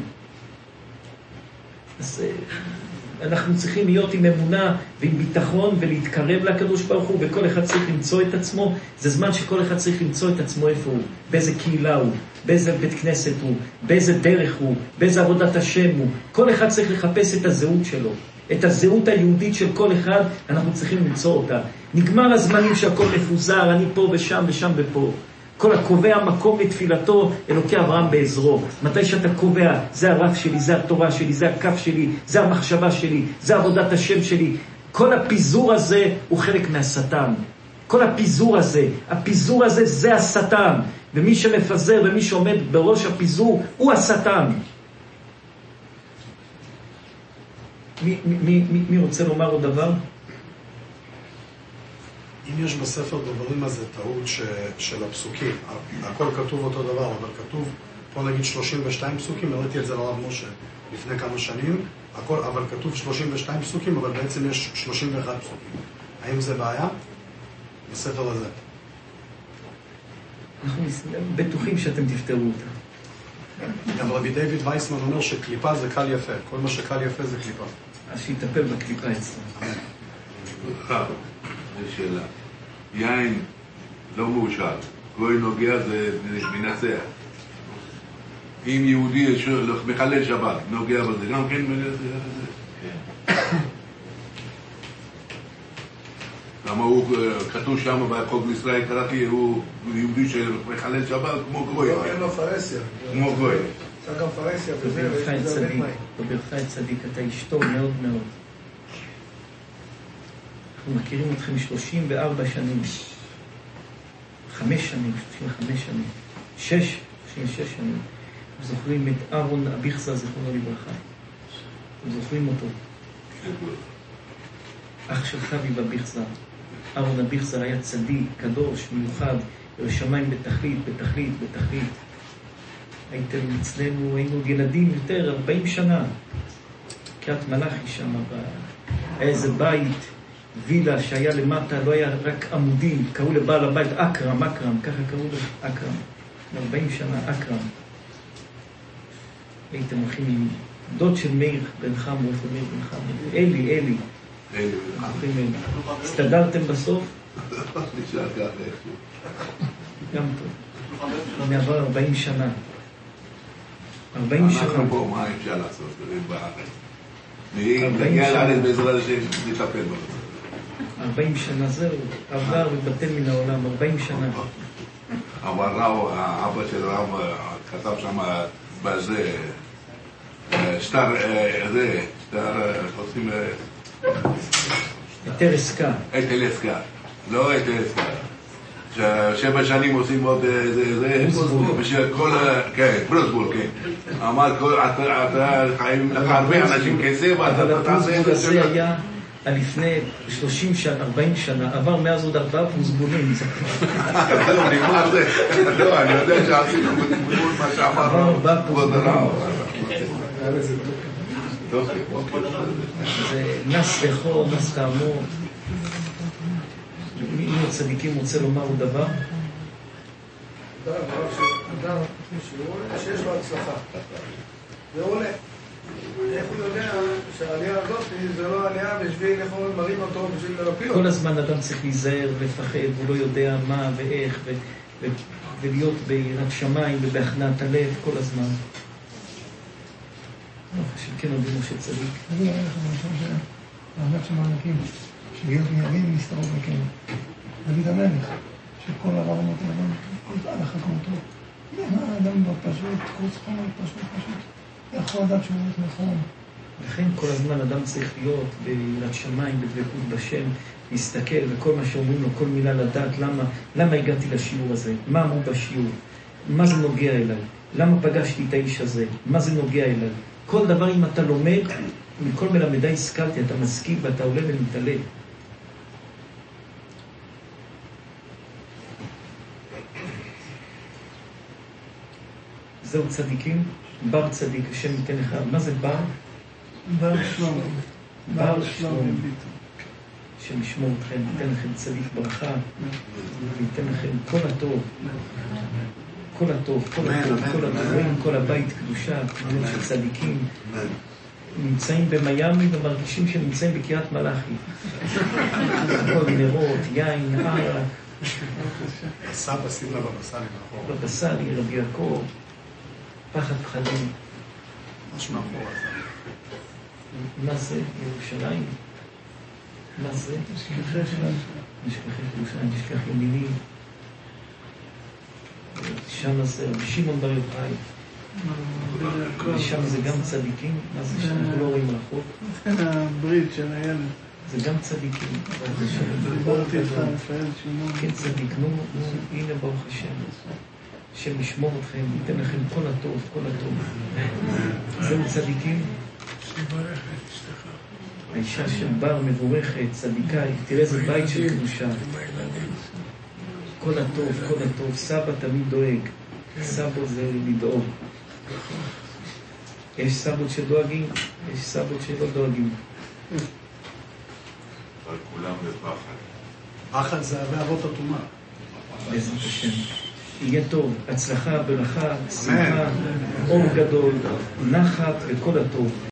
Speaker 1: אז אנחנו צריכים להיות עם אמונה ועם ביטחון ולהתקרב לקדוש ברוך הוא, וכל אחד צריך למצוא את עצמו. זה זמן שכל אחד צריך למצוא את עצמו איפה הוא, באיזה קהילה הוא, באיזה בית כנסת הוא, באיזה דרך הוא, באיזה עבודת השם הוא. כל אחד צריך לחפש את הזהות שלו, את הזהות היהודית של כל אחד, אנחנו צריכים למצוא אותה. נגמר הזמנים שהכל מפוזר, אני פה ושם ושם ופה. כל הקובע מקום לתפילתו, אלוקי אברהם בעזרו. מתי שאתה קובע, זה הרף שלי, זה התורה שלי, זה הכף שלי, זה המחשבה שלי, זה עבודת השם שלי. כל הפיזור הזה הוא חלק מהשטן. כל הפיזור הזה, הפיזור הזה זה השטן. ומי שמפזר ומי שעומד בראש הפיזור הוא השטן. מי, מי, מי, מי רוצה לומר עוד דבר?
Speaker 5: אם יש בספר דברים הזה טעות ש, של הפסוקים, הכל כתוב אותו דבר, אבל כתוב, פה נגיד שלושים ושתיים פסוקים, הראיתי את זה לרב משה לפני כמה שנים, הכל, אבל כתוב שלושים ושתיים פסוקים, אבל בעצם יש שלושים ואחד פסוקים. האם זה בעיה? בספר הזה.
Speaker 1: אנחנו בטוחים שאתם תפתרו אותה.
Speaker 5: גם רבי דיוויד וייסמן אומר שקליפה זה קל יפה, כל מה שקל יפה זה קליפה.
Speaker 1: אז שיטפל בקליפה אצלנו.
Speaker 6: סליחה, יש שאלה. יין לא מאושר, גוי נוגע זה מנצח. אם יהודי מחלל שבת, נוגע בזה, גם כן מנצח זה. למה הוא כתוב שם בחוק בישראל, קראתי, הוא יהודי שמחלל שבת כמו גוי.
Speaker 2: אין לו פרסיה.
Speaker 6: כמו גוי.
Speaker 2: צריך גם פרסיה.
Speaker 1: בברכי צדיק, אתה אשתו מאוד מאוד. אנחנו מכירים אתכם שלושים וארבע שנים. חמש שנים, שלושים וחמש שנים. שש, שלושים ושש שנים. זוכרים את אהרון אביחזר, זכרונו לברכה. אתם זוכרים אותו? אח של חביב אביחזר. אהרון אביחזר היה צדיק, קדוש, מיוחד, בשמיים בתכלית, בתכלית, בתכלית. הייתם אצלנו, היינו ילדים יותר, ארבעים שנה. קריית מלאכי שם, היה איזה בית, וילה שהיה למטה, לא היה רק עמודים, קראו לבעל הבית אקרם, אקרם, ככה קראו לו אקרם. ארבעים שנה, אקרם. הייתם הולכים עם דוד של מאיר בן חמו, איפה מאיר בן חמו? אלי, אלי. הסתדרתם בסוף?
Speaker 6: נשאר ככה איכשהו.
Speaker 1: גם טוב. אני עבר ארבעים שנה. ארבעים שנה.
Speaker 6: אנחנו פה, מה אפשר לעשות? נגיע לארץ בעזרת השם, נטפל בו.
Speaker 1: ארבעים שנה זהו, עבר ובטל מן העולם, ארבעים שנה.
Speaker 6: אבל ראו, האבא של ראו כתב שם בזה, שטר, זה, שטר, עושים...
Speaker 1: היתר עסקה.
Speaker 6: היתר עסקה, לא היתר עסקה. שבע שנים עושים עוד זה, זה, בשביל כל, כן, ברוסבול, כן. אמר, אתה חיים לך הרבה אנשים כסף,
Speaker 1: אבל הפרוסבול הזה היה לפני שלושים שנה, ארבעים שנה, עבר מאז עוד ארבעה פרוסבולים.
Speaker 6: לא, נגמר זה, לא, אני יודע שעשינו בגבול מה שאמר כבוד הרב.
Speaker 1: זה נס לכו, נס טעמו. מי הצדיקים רוצה לומר עוד דבר?
Speaker 2: אדם שיש לו הצלחה. זה עולה. איך הוא יודע שהעלייה הזאת זה לא עלייה בשביל, איך הוא מרים אותו בשביל להפיל אותו?
Speaker 1: כל הזמן אדם צריך להיזהר ולפחד, הוא לא יודע מה ואיך, ולהיות ביראת שמיים ובהכנעת הלב כל הזמן. לא חושב, כן עודים משה צדיק.
Speaker 3: אני אומר לכם, אני חושב שהאמת שמענקים, שגיאות מירים נסתרות בכן. דוד המלך, שכל הרב אמרת לבן, כל הלכה כמותו. האדם לא פשוט, קרוץ חומר פשוט פשוט. יכול לדעת שהוא הולך נכון.
Speaker 1: לכן כל הזמן אדם צריך להיות ביראת שמיים, בדבקות בשם, להסתכל, וכל מה שאומרים לו, כל מילה לדעת, למה, למה הגעתי לשיעור הזה? מה אמרו בשיעור? מה זה נוגע אליי? למה פגשתי את האיש הזה? מה זה נוגע אליי? כל דבר אם אתה לומד, מכל מלמדי השכלתי, אתה משכיל ואתה עולה ומתעלה. זהו צדיקים, בר צדיק, השם ייתן לך. מה זה בר?
Speaker 3: בר שלום.
Speaker 1: בר שלום. השם ישמור אתכם, ייתן לכם צדיק ברכה, ייתן לכם כל הטוב. כל הטוב, כל הטוב, כל הטובים, כל הבית קדושה, קדושה של צדיקים. נמצאים במיימי ומרגישים שנמצאים בקריית מלאכי. כל נרות, יין, נער.
Speaker 5: סבא, שים לה בבסלי מאחור.
Speaker 1: בבסלי, רבי יעקב, פחד פחדים.
Speaker 5: משהו מאחור הזה.
Speaker 1: מה זה? ירושלים? מה זה?
Speaker 3: נשכחי שלנו.
Speaker 1: נשכחי ירושלים, נשכח ימינים. שם זה רבי שמעון בר יוחאי. ושם זה גם צדיקים, מה זה שאנחנו לא רואים רחוק?
Speaker 3: לכן הברית של הילד.
Speaker 1: זה גם צדיקים.
Speaker 3: דיברתי איתך, רפאל שמעון.
Speaker 1: כן, צדיק, נו, הנה ברוך השם. השם ישמור אתכם, ייתן לכם כל הטוב, כל הטוב. זהו צדיקים. האישה של בר מבורכת, צדיקה, תראה איזה בית של קדושה. כל הטוב, כל הטוב. סבא תמיד דואג. סבא זה לדאוג. יש סבות שדואגים, יש סבות שלא דואגים.
Speaker 4: אבל כולם בפחד.
Speaker 5: פחד זה הרבה אבות הטומאה.
Speaker 1: בעזרת השם. יהיה טוב, הצלחה, ברכה, שמחה, אור גדול, נחת וכל הטוב.